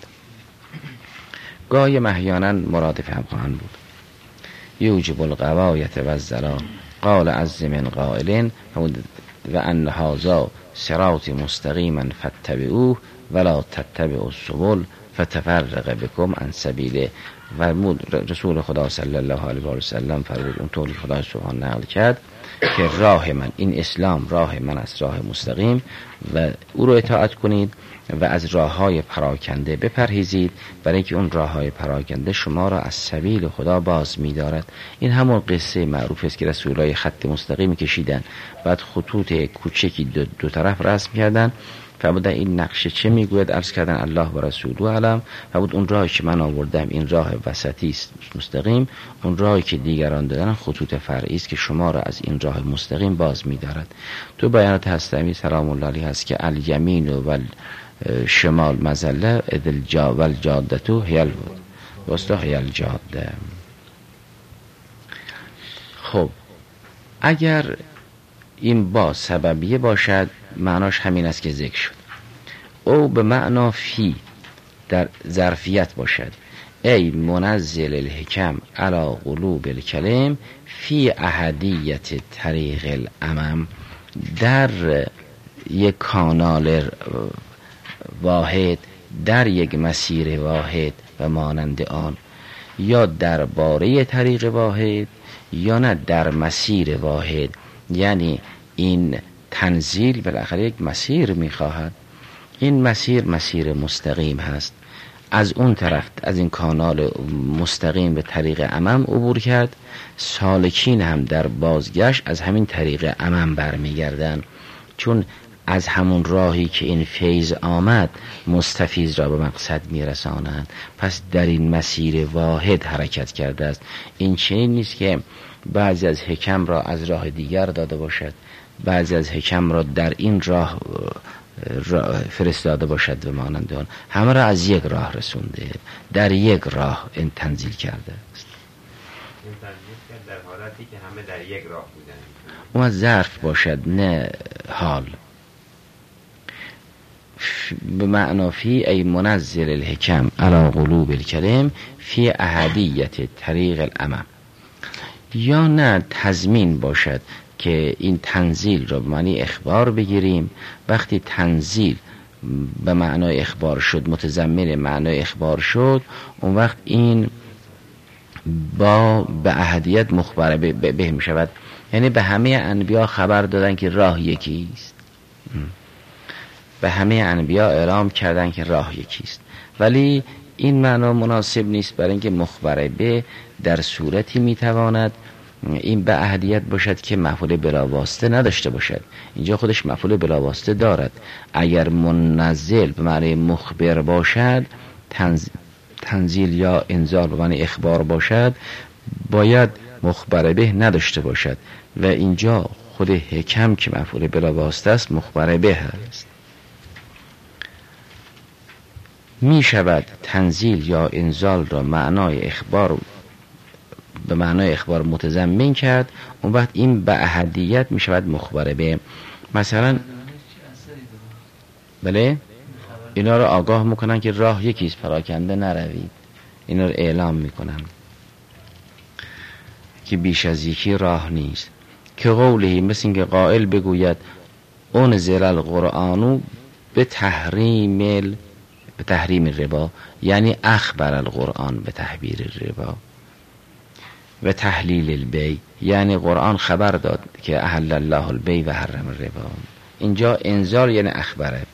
گاهی احیانا مرادف هم خواهند بود. یوجب الغوایت و الضلال. قال عز من قائل و ان هذا صراط مستقیما فاتبعوه ولا تتبعوا السبل فتفرق بكم عن سبیله. و رسول خدا صلی الله علیه و سلم فرمود، اون طوری خدا سبحان نقل کرد که راه من، این اسلام راه من است، راه مستقیم، و او رو اطاعت کنید و از راههای پراکنده بپرهیزید، برای اینکه اون راههای پراکنده شما را از سبیل خدا باز می‌دارد. این همون قصه معروف است که رسولای خط مستقیم کشیدن، بعد خطوط کوچکی دو طرف رسم کردن، فرمودن این نقشه چه میگوید؟ عرض کردن الله و رسوله علم. فرمود اون راهی که من آوردم این راه وسطی است مستقیم، اون راهی که دیگران دادن خطوط فرعی است که شما را از این راه مستقیم باز می‌دارد. تو بیانات هستمی سلام الله علیه هست که الیمین و شمال مزله والجادتو هی الوسطی هی الجاده. خب اگر این با سببیه باشد معناش همین است که ذکر شد. او به معنا فی در ظرفیت باشد، ای منزل الحکم علی قلوب الکلم فی احدیت طریق الامم، در یک کانال واحد، در یک مسیر واحد و مانند آن، یا در باره طریق واحد یا نه در مسیر واحد. یعنی این تنزیل بالاخره یک مسیر میخواهد، این مسیر مستقیم هست، از اون طرف از این کانال مستقیم به طریق امم عبور کرد، سالکین هم در بازگشت از همین طریق امم برمیگردن، چون از همون راهی که این فیض آمد مستفیض را به مقصد میرسانند. پس در این مسیر واحد حرکت کرده است. این چنین نیست که بعضی از حکم را از راه دیگر داده باشد، بعضی از حکم را در این راه فرستاده باشد و مانند آن، همه را از یک راه رسونده، در یک راه این تنزیل کرده است.
این تنزیل در حالتی که همه در یک راه بودن،
اون ظرف باشد نه حال. به معنا فی ای منزل الحکم علی قلوب الکلم فی احدیت طریق الامم، یا نه تضمین باشد که این تنزیل را به معنی اخبار بگیریم. وقتی تنزیل به معنای اخبار شد، متضمن معنای اخبار شد، اون وقت این به احدیت مخبر به می شود. یعنی به همه انبیا خبر دادن که راه یکی است، به همه انبیا اعلام کردن که راه یکی است، ولی این معنا مناسب نیست، برای اینکه مخبر به در صورتی میتواند این به احدیت باشد که مفعول بلاواسطه نداشته باشد. اینجا خودش مفعول بلاواسطه دارد. اگر منزل به معنی مخبر باشد، تنزیل یا انزال به معنی اخبار باشد، باید مخبر به نداشته باشد، و اینجا خود حکم که مفعول بلاواسطه است مخبر به است. می شود تنزیل یا انزال را معنای اخبار به معنای اخبار متضمن کرد، اون وقت این به احدیت می شود مخبر به. مثلا بله اینا رو آگاه میکنن که راه یکیست، پراکنده نروید، اینا رو اعلام میکنن که بیش از یکی راه نیست. که قوله مثل اینکه قائل بگوید انزل القرآن به تحریم الربا، یعنی اخبر القرآن به تحبیر الربا و تحلیل البی، یعنی قرآن خبر داد که احل الله البی و حرم الربا. اینجا انزال یعنی اخبره.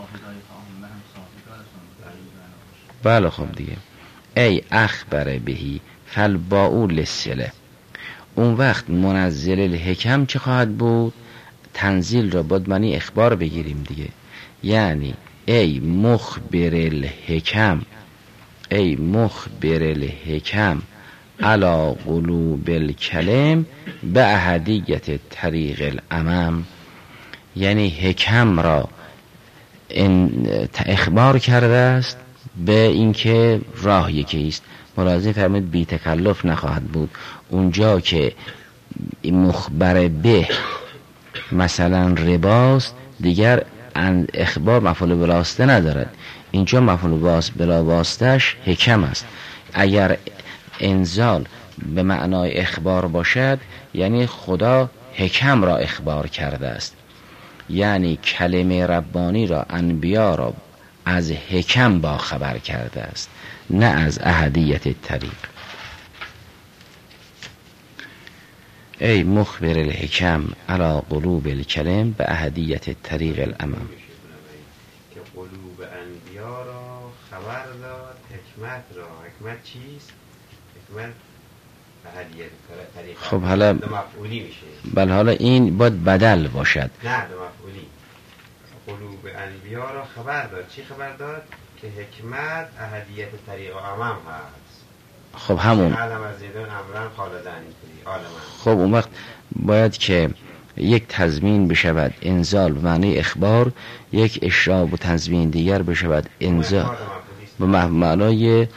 بله خب دیگه، ای اخبر بهی فالباء للصله. اون وقت منزل الحکم چه خواهد بود؟ تنزیل را باید معنی اخبار بگیریم دیگه، یعنی ای مخبر الحکم، ای مخبر الحکم علی قلوب الکلم به احدیت طریق الامم، یعنی حکم را اخبار کرده است به اینکه راه یکی است. ملاحظه فرمایید بی تکلف نخواهد بود. اونجا که مخبر به مثلا رباست، دیگر اخبار مفعول بلاسته ندارد، اینجا مفعول بلاواستش حکم است. اگر انزال به معنای اخبار باشد، یعنی خدا حکم را اخبار کرده است، یعنی کلمه ربانی را انبیا را از حکم با خبر کرده است، نه از احدیت طریق. ای مخبر الحکم علی قلوب الکلم به احدیت طریق الامم.
که قلوب انبیا را خبر داد حکمت را. حکمت چیست؟ حکمت احدیت طریق.
خب حالا
دو مفعولی میشه.
بل حالا این باید بدل باشد.
نه دو مفعولی. قلوب انبیا را خبر داد. چی خبر داد؟ که حکمت احدیت طریق امام هست.
خب همون
علم از زیدون امرن خالدن اینطوری عالمان.
خب اون وقت باید که یک تضمین بشود انزال به معنی اخبار، یک اشراع و تضمین دیگر بشود انزال به معنای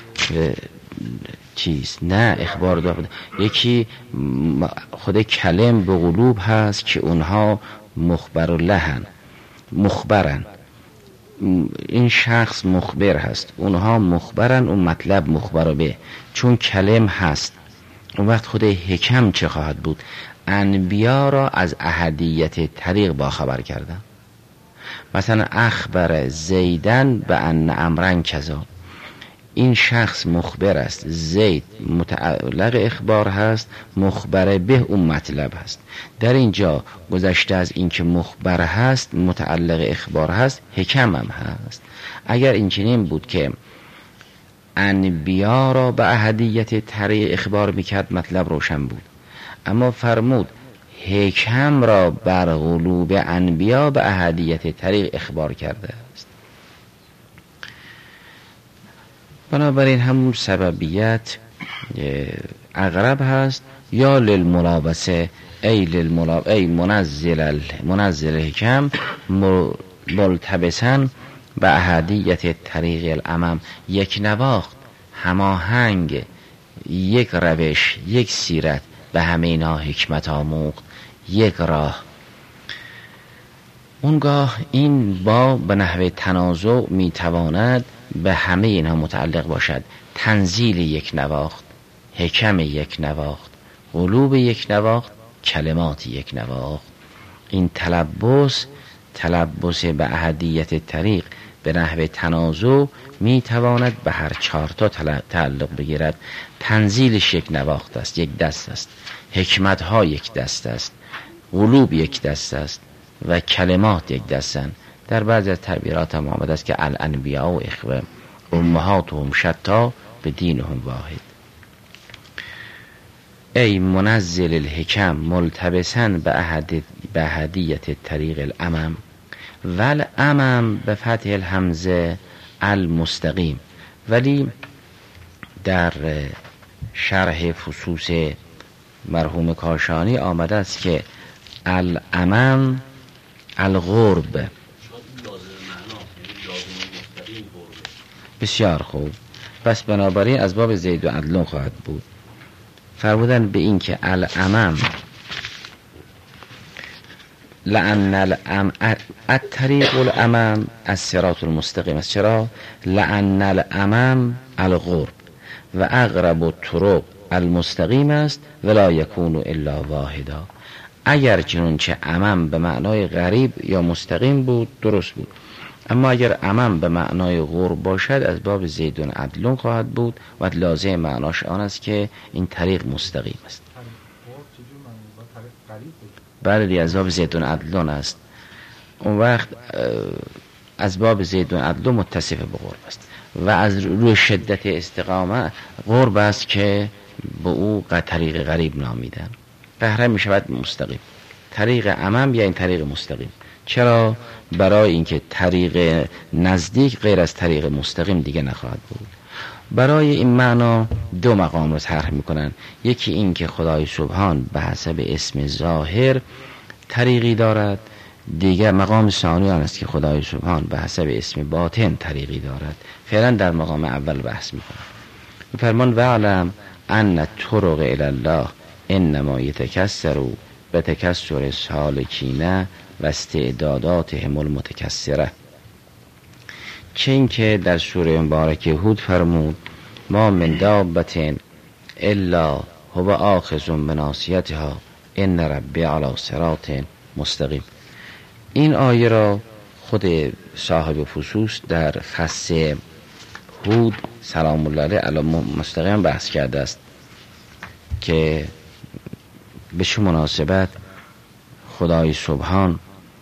چیز. نه اخبار داد. یکی خود کلم به قلوب هست که اونها مخبر لهن، مخبرن، این شخص مخبر هست، اونها مخبرن، اون مطلب مخبر به، چون کلم هست. اون وقت خود حکم چه خواهد بود؟ انبیا را از احدیت طریق با خبر کردن. مثلا اخبر زیدن به ان امرن کذا، این شخص مخبر است، زید متعلق اخبار هست، مخبر به اون مطلب هست. در اینجا گذشته از این که مخبر هست متعلق اخبار هست، حکم هم هست. اگر این چنین بود که انبیا را به احدیت طریق اخبار میکرد مطلب روشن بود، اما فرمود حکم را بر قلوب انبیا به احدیت طریق اخبار کرده است. بنابراین همون سببیت اقرب هست. یا للملابسه ای منزل حکم ملتبسن به احدیت طریق الامم، یک نواخت، هماهنگ، یک روش، یک سیرت، به همه اینا حکمت آموخت، یک راه. اونگاه این با به نحو تنازع میتواند به همه اینها متعلق باشد. تنزیل یک نواخت، حکم یک نواخت، قلوب یک نواخت، کلمات یک نواخت. این تلبس به احدیت طریق به نحو تنازع میتواند به هر چهار تا تعلق بگیرد. تنزیلش یک نواخت است، یک دست است، حکمت ها یک دست است، قلوب یک دست است و کلمات یک دستند. در بعضی از تعبیرات هم آمده است که الانبیاء و اخوه امهاتهم شتا به دینهم واحد. ای منزل الحکم ملتبسن به احدیت طریق الامم والامم به فتح الحمزه المستقیم. ولی در شرح فصوص مرحوم کاشانی آمده است که الامم الغرب. بسیار خوب، پس بنابراین از باب زید و عدلون خواهد بود. فرمودن به این که الامم لأن الطریق الامم الصراط المستقیم است. چرا؟ لأن الامم الغرب و اقرب الطرق المستقیم است ولا یکون الا واحدا. اگر چنانچه امم به معنای غریب یا مستقیم بود درست بود، اما اگر امم به معنای غرب باشد از باب زیدون عدلون خواهد بود و لازم معناش آن است که این طریق مستقیم است. بله از باب زیدون عدلون است. اون وقت از باب زیدون عدلون متصف به غرب است و از روی شدت استقامه غرب است که به او طریق غریب نامیدن. بهره می شود مستقیم. طریق امم یا این طریق مستقیم. چرا؟ برای اینکه طریق نزدیک غیر از طریق مستقیم دیگه نخواهد بود. برای این معنا دو مقام رو طرح میکنن. یکی این که خدای سبحان به حسب اسم ظاهر طریقی دارد، دیگر مقام ثانی آن است که خدای سبحان به حسب اسم باطن طریقی دارد. فعلا در مقام اول بحث میکنن. فرمان وعلم ان طرق الی الله انما یتکسروا به تکسر سالکین و استعداداتهم المتکسره. چه این که در سوره مبارکه هود فرمود ما من دابة الا هو آخذ بناصیتها ان ربی علی صراط مستقیم. این آیه را خود صاحب فصوص در فصل هود سلام الله علیه مستقیم بحث کرده است که به چه مناسبت خدای سبحان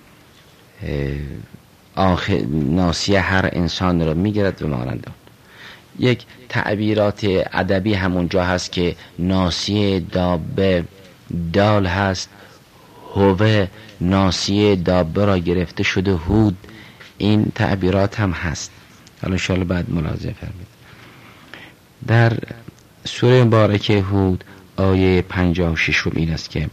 ناصیه هر انسان رو میگیرد و مانند. یک تعبیرات ادبی همونجا هست که ناصیه دابه دال هست، هوه ناصیه دابه را گرفته شده هود. این تعبیرات هم هست. حالا انشاءالله بعد ملاحظه فرمید. در سوره مبارکه هود آیه 56 این است که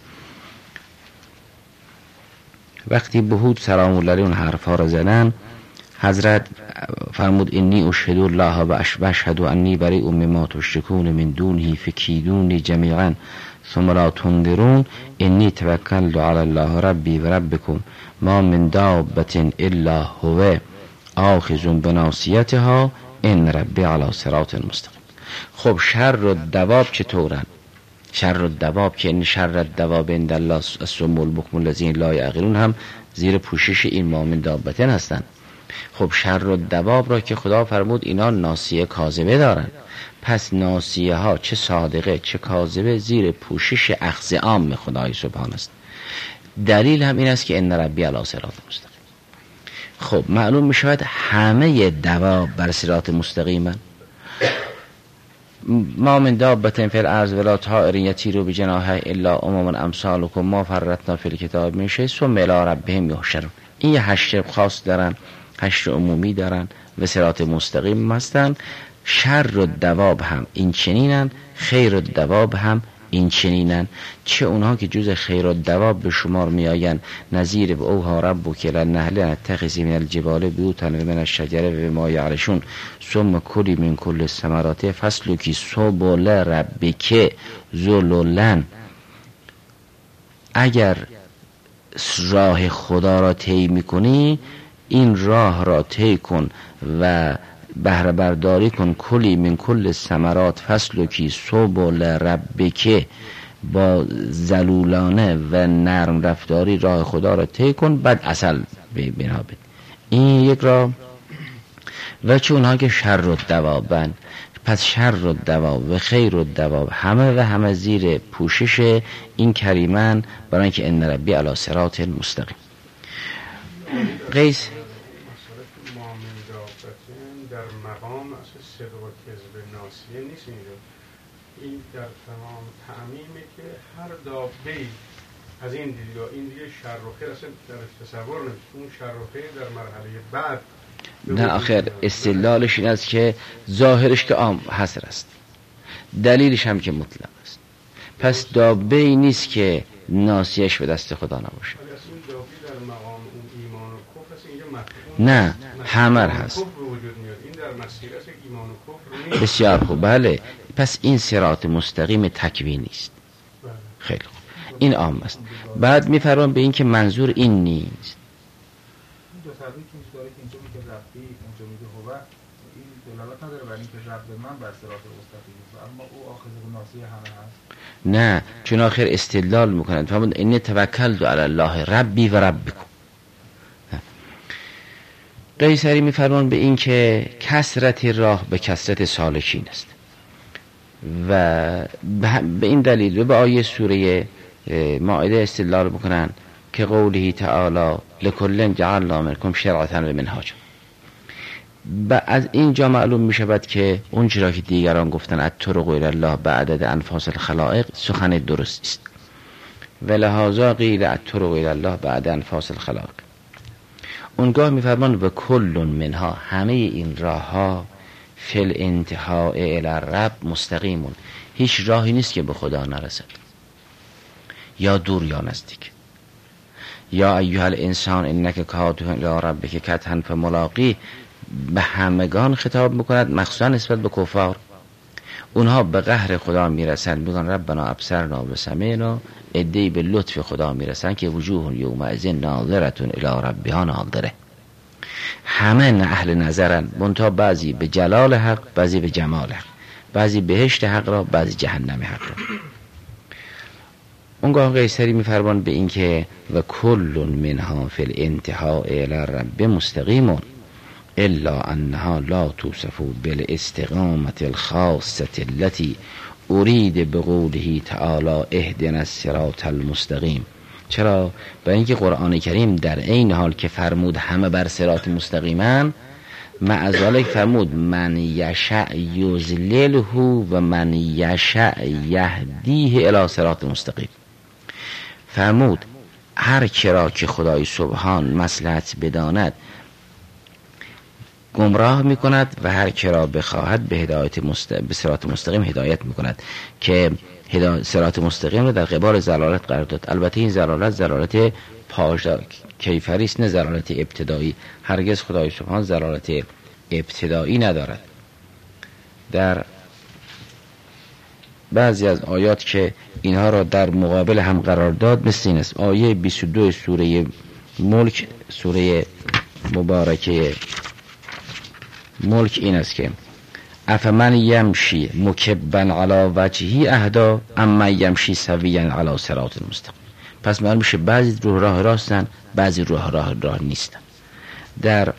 وقتی به هود سلام الله علیه اون حرفا را زدن، حضرت فرمود انی اشهد الله و اشهد انی بریء مما تشرکون من دونه فکیدونی جمیعا ثم لا تنظرون انی توکلت علی الله ربی و ربکم ما من دابة الا هو آخذ بناصیتها ان ربی علی صراط مستقیم. خب شر و دواب چطورن؟ شر و دواب که این شر الدواب عند الله الصم البکم الذین لا یعقلون هم زیر پوشش این ما من دابة هستن. خب شر و دواب را که خدا فرمود اینا ناصیه کاذبه دارن، پس ناصیه ها چه صادقه چه کاذبه زیر پوشش اخذ عام خدای سبحان است. دلیل هم این است که ان ربی علی صراط مستقیم. خب معلوم می شود همه دواب بر صراط مستقیمن. ما من دابة فی الارض ولا طائر یطیر بجناحیه الا امم امثالکم ما فرطنا فی الکتاب من شیء ثم الی ربهم یحشرون. این یه حشر خاص دارن، حشر عمومی دارن و صراط مستقیم هستن. شر و دواب هم این چنینن، خیر و دواب هم این چنینن. چه اونها که جز خیر و دواب به شمار می آین نظیر به اوها ربک للنحل نتخذی من الجبال بیوتا و من الشجر و ما یعرشون ثم کلی من کل الثمرات فاسلکی سبل ربک ذللا. اگر راه خدا را طی میکنی این راه را طی کن و بهره برداری کن. کلی من کل ثمرات فاسلکی سبل ربک، با ذلولانه و نرم رفتاری راه خدا را طی کن، بعد عسل بنابید. این یک راه. و چون اونها که شر و دوابن، پس شر و دواب و خیر و دواب همه زیر پوشش این کریمن، برای اینکه ان ربی علی صراط مستقیم. قیس
در مقام اصلا صدق و کذب ناصیه نیست. این در تمام تعمیمه که هر دابه‌ای از این دید یا این دیگه شر و خیر اصلا در تصور نمیشه. اون شر و خیر در مرحله بعد
نه آخر استدلالش این است که ظاهرش که عام حصر است، دلیلش هم که مطلق است. پس دابه‌ای نیست که ناصیهش به دست خدا نباشه. نه همر هست. بسیار خوب. بله پس این صراط مستقیم تکوینی است. خیلی خوب این عام است. بعد میفرمان به این که منظور این نیست. نه چون آخر استدلال میکنند فرمود انی توکلت علی الله ربی و ربکم. قیصری میفرمان به این که کثرت راه به کثرت سالکین است و به این دلیل و به آیه سوره مائده استدلال میکنن که قوله تعالی لکل جعلنا منکم شرعة و منهاجا. از اینجا معلوم میشود که اون چرا که دیگران گفتن الطرق الی الله بعدد انفاس الخلائق سخن درست است و لهذا قیل الطرق الی الله بعد انفاس الخلائق. اونگاه میفرمان و کل منها همه این راه ها فی الانتهاء الی الرب مستقیمون. هیچ راهی نیست که به خدا نرسد، یا دور یا نزدیک. یا ایها الانسان انک کادح الی ربک کدحا فملاقیه به همگان خطاب میکند، مخصوصا نسبت به کفار. اونها به قهر خدا میرسن، میگن ربنا ابصرنا و سمعنا. عده‌ای به لطف خدا میرسن که وجوه یومئذ ناظرة الی ربها ناظره. همه اهل نظرن، منتها بعضی به جلال حق، بعضی به جمال حق، بعضی بهشت حق را، بعضی جهنم حق را. اونگاه قیصری میفرمان به این که و کل منها فی الانتهاء الی الرب مستقیمون الا انها لا توصف بالاستقامة الخاصة التي ارید بقوله تعالی اهدنا الصراط المستقیم. چرا؟ برای اینکه قرآن کریم در عین حال که فرمود همه بر صراط مستقیمن، مع ذالک فرمود من یشاء یضلله و من یشاء یهدیه الی صراط مستقیم. فرمود هر کرا که خدای سبحان مصلحت بداند گمراه میکند و هر کرا بخواهد به هدایت به صراط مستقیم هدایت میکند، که صراط مستقیم رو در قبال ضلالت قرار داد. البته این ضلالت پاشدار کیفری است، نه ضلالت ابتدایی. هرگز خدای سبحان ضلالت ابتدایی ندارد. در بعضی از آیات که اینها را در مقابل هم قرار داد مثل این است. آیه 22 سوره ملک، سوره مبارکه ملک این است که افمن یمشی مکبا علی وجهی اهدا اما یمشی سویا علی صراط المستقیم. پس معلوم میشه بعضی راه راستن، بعضی راه نیستن. در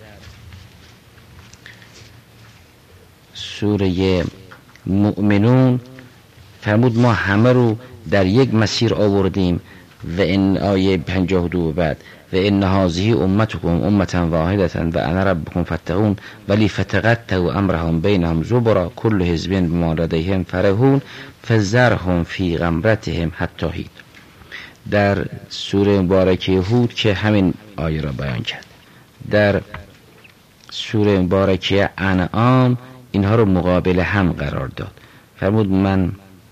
سوره مؤمنون فرمود ما همه رو در یک مسیر آوردیم و این آیه 52 بعد و ان هذه امتکم امه واحده و انا ربکم فاتقون ولی فتقطعوا امرهم بینهم زبرا كل حزب بما لدیهم فرحون فذرهم فی غمرتهم حتی حین. در سوره مبارکه هود که همین آیه را بیان کرد. در سوره مبارکه انعام اینها رو مقابل هم قرار داد. فرمود من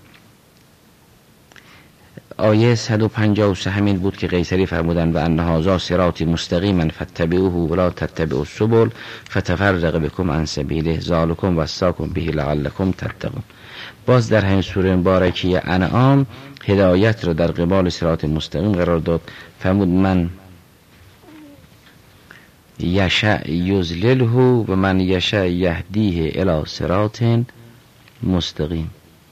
آیه 153 همین بود که قیصری فرمودن و ان هذا صراط مستقیما فاتبعوه ولا تتبعوا السبل فتفرق بكم عن سبیله ذلکم وصاکم به لعلکم تتقون. باز در همین سوره مبارکه انعام هدایت را در قبال صراط مستقیم قرار داد. فرمود من یشاء یضلله و من یشاء یهدیه الی صراط مستقیم.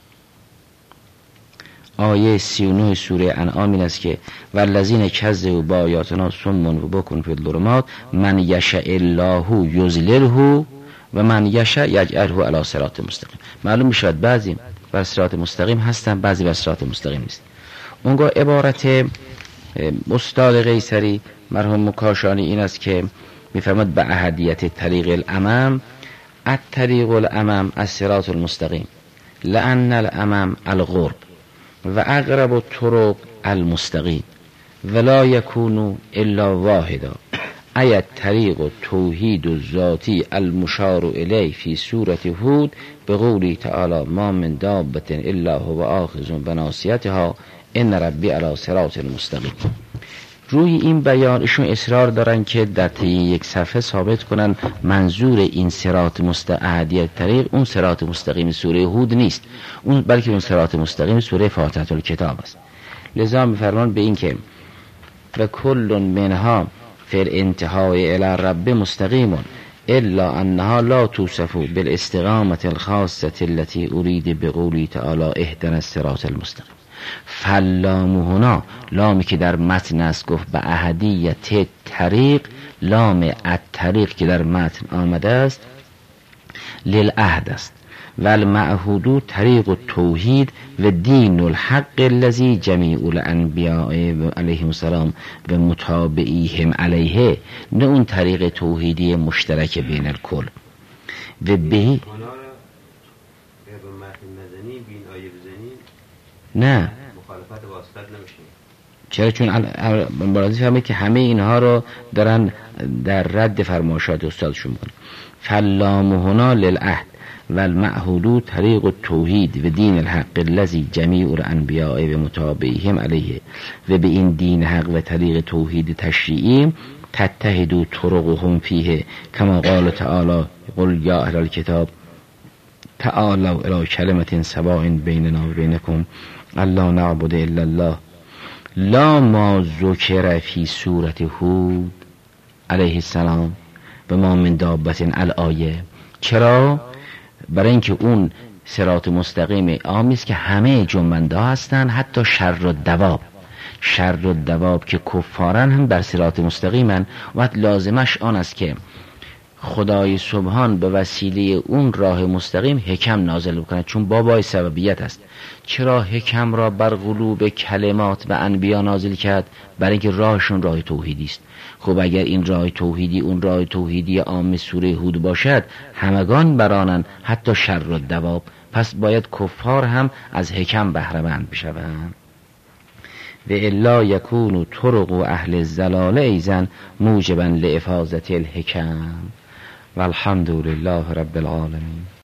آیه 39 سوره انعام این است که والذین کذبوا بآیاتنا صم و بکم فی الظلمات من یشاء الله یضلله و من یشاء یجعله علی صراط مستقیم. معلوم میشد بعضی بر صراط مستقیم هستن، بعضی بر صراط مستقیم نیست. اونگاه عبارت استاد قیصری مرحوم کاشانی این است که میفرماد به احدیت طریق الامام الطریق الامام الصراط المستقیم لأن الامام الغرب و اقرب الطرق المستقیم ولا یکون الا واحدا ای طریق التوحید الذاتی المشار الی فی سوره هود به قوله تعالی ما من دابة الا هو آخذ بناصیتها ان ربی علی صراط المستقیم. روی این بیان ایشون اصرار دارن که در طی یک صفحه ثابت کنن منظور این صراط مستقیم طریق اون صراط مستقیم سوره هود نیست، اون بلکه اون صراط مستقیم سوره فاتحه الکتاب است. لذا می‌فرمان به این که و کل منها فی الانتهاء الی رب مستقیم الا انها لا توصف بالاستقامة الخاصة التي اريد بقوله تعالی اهدنا الصراط المستقیم. فلام هنا لامی که در متن است گفت به احدیت طریق، لام الطریق که در متن آمده است للعهد است و المعهود طریق التوحید و دین الحق الذی جمیع الانبیاء علیهم السلام و متابعیهم علیه، نه اون طریق توحیدی مشترک بین الکل. و به نه
مخالفت واسطت نمیشه.
چرا؟ چون مرادی فهمه که همه اینها رو دارن در رد فرمایشات استادشون میکنن. فلام هنا للعهد و المعهود طریق التوحید و دین الحق الذی جمیع الانبیاء و متابعیهم علیه و به این دین حق و طریق توحید تشریعی تتحد طرقهم فیه کما قال تعالی قل یا اهل الکتاب تعالوا الی کلمة سواء بیننا و بینکم الا نعبد الا الله لا ما ذکر فی سوره هود علیه السلام و ما من دابة الآیه. چرا؟ برای اینکه اون صراط مستقیم عامی است که همه جنبنده ها هستن، حتی شر الدواب که کفارن هم بر صراط مستقیمن و لازمش آن است که خدای سبحان به وسیله اون راه مستقیم حکم نازل بکنه، چون بابای سببیت است. چرا حکم را بر قلوب کلمات و انبیا نازل کرد؟ برای اینکه راهشون راه توحیدی است. خب اگر این راه توحیدی اون راه توحیدی عام سوره هود باشد، همگان برانن، حتی شر و دواب، پس باید کفار هم از حکم بهره مند بشوند. و الا یکون طرق و اهل الضلال ایزن موجبا لافاضه الحکم. والحمد لله رب العالمین.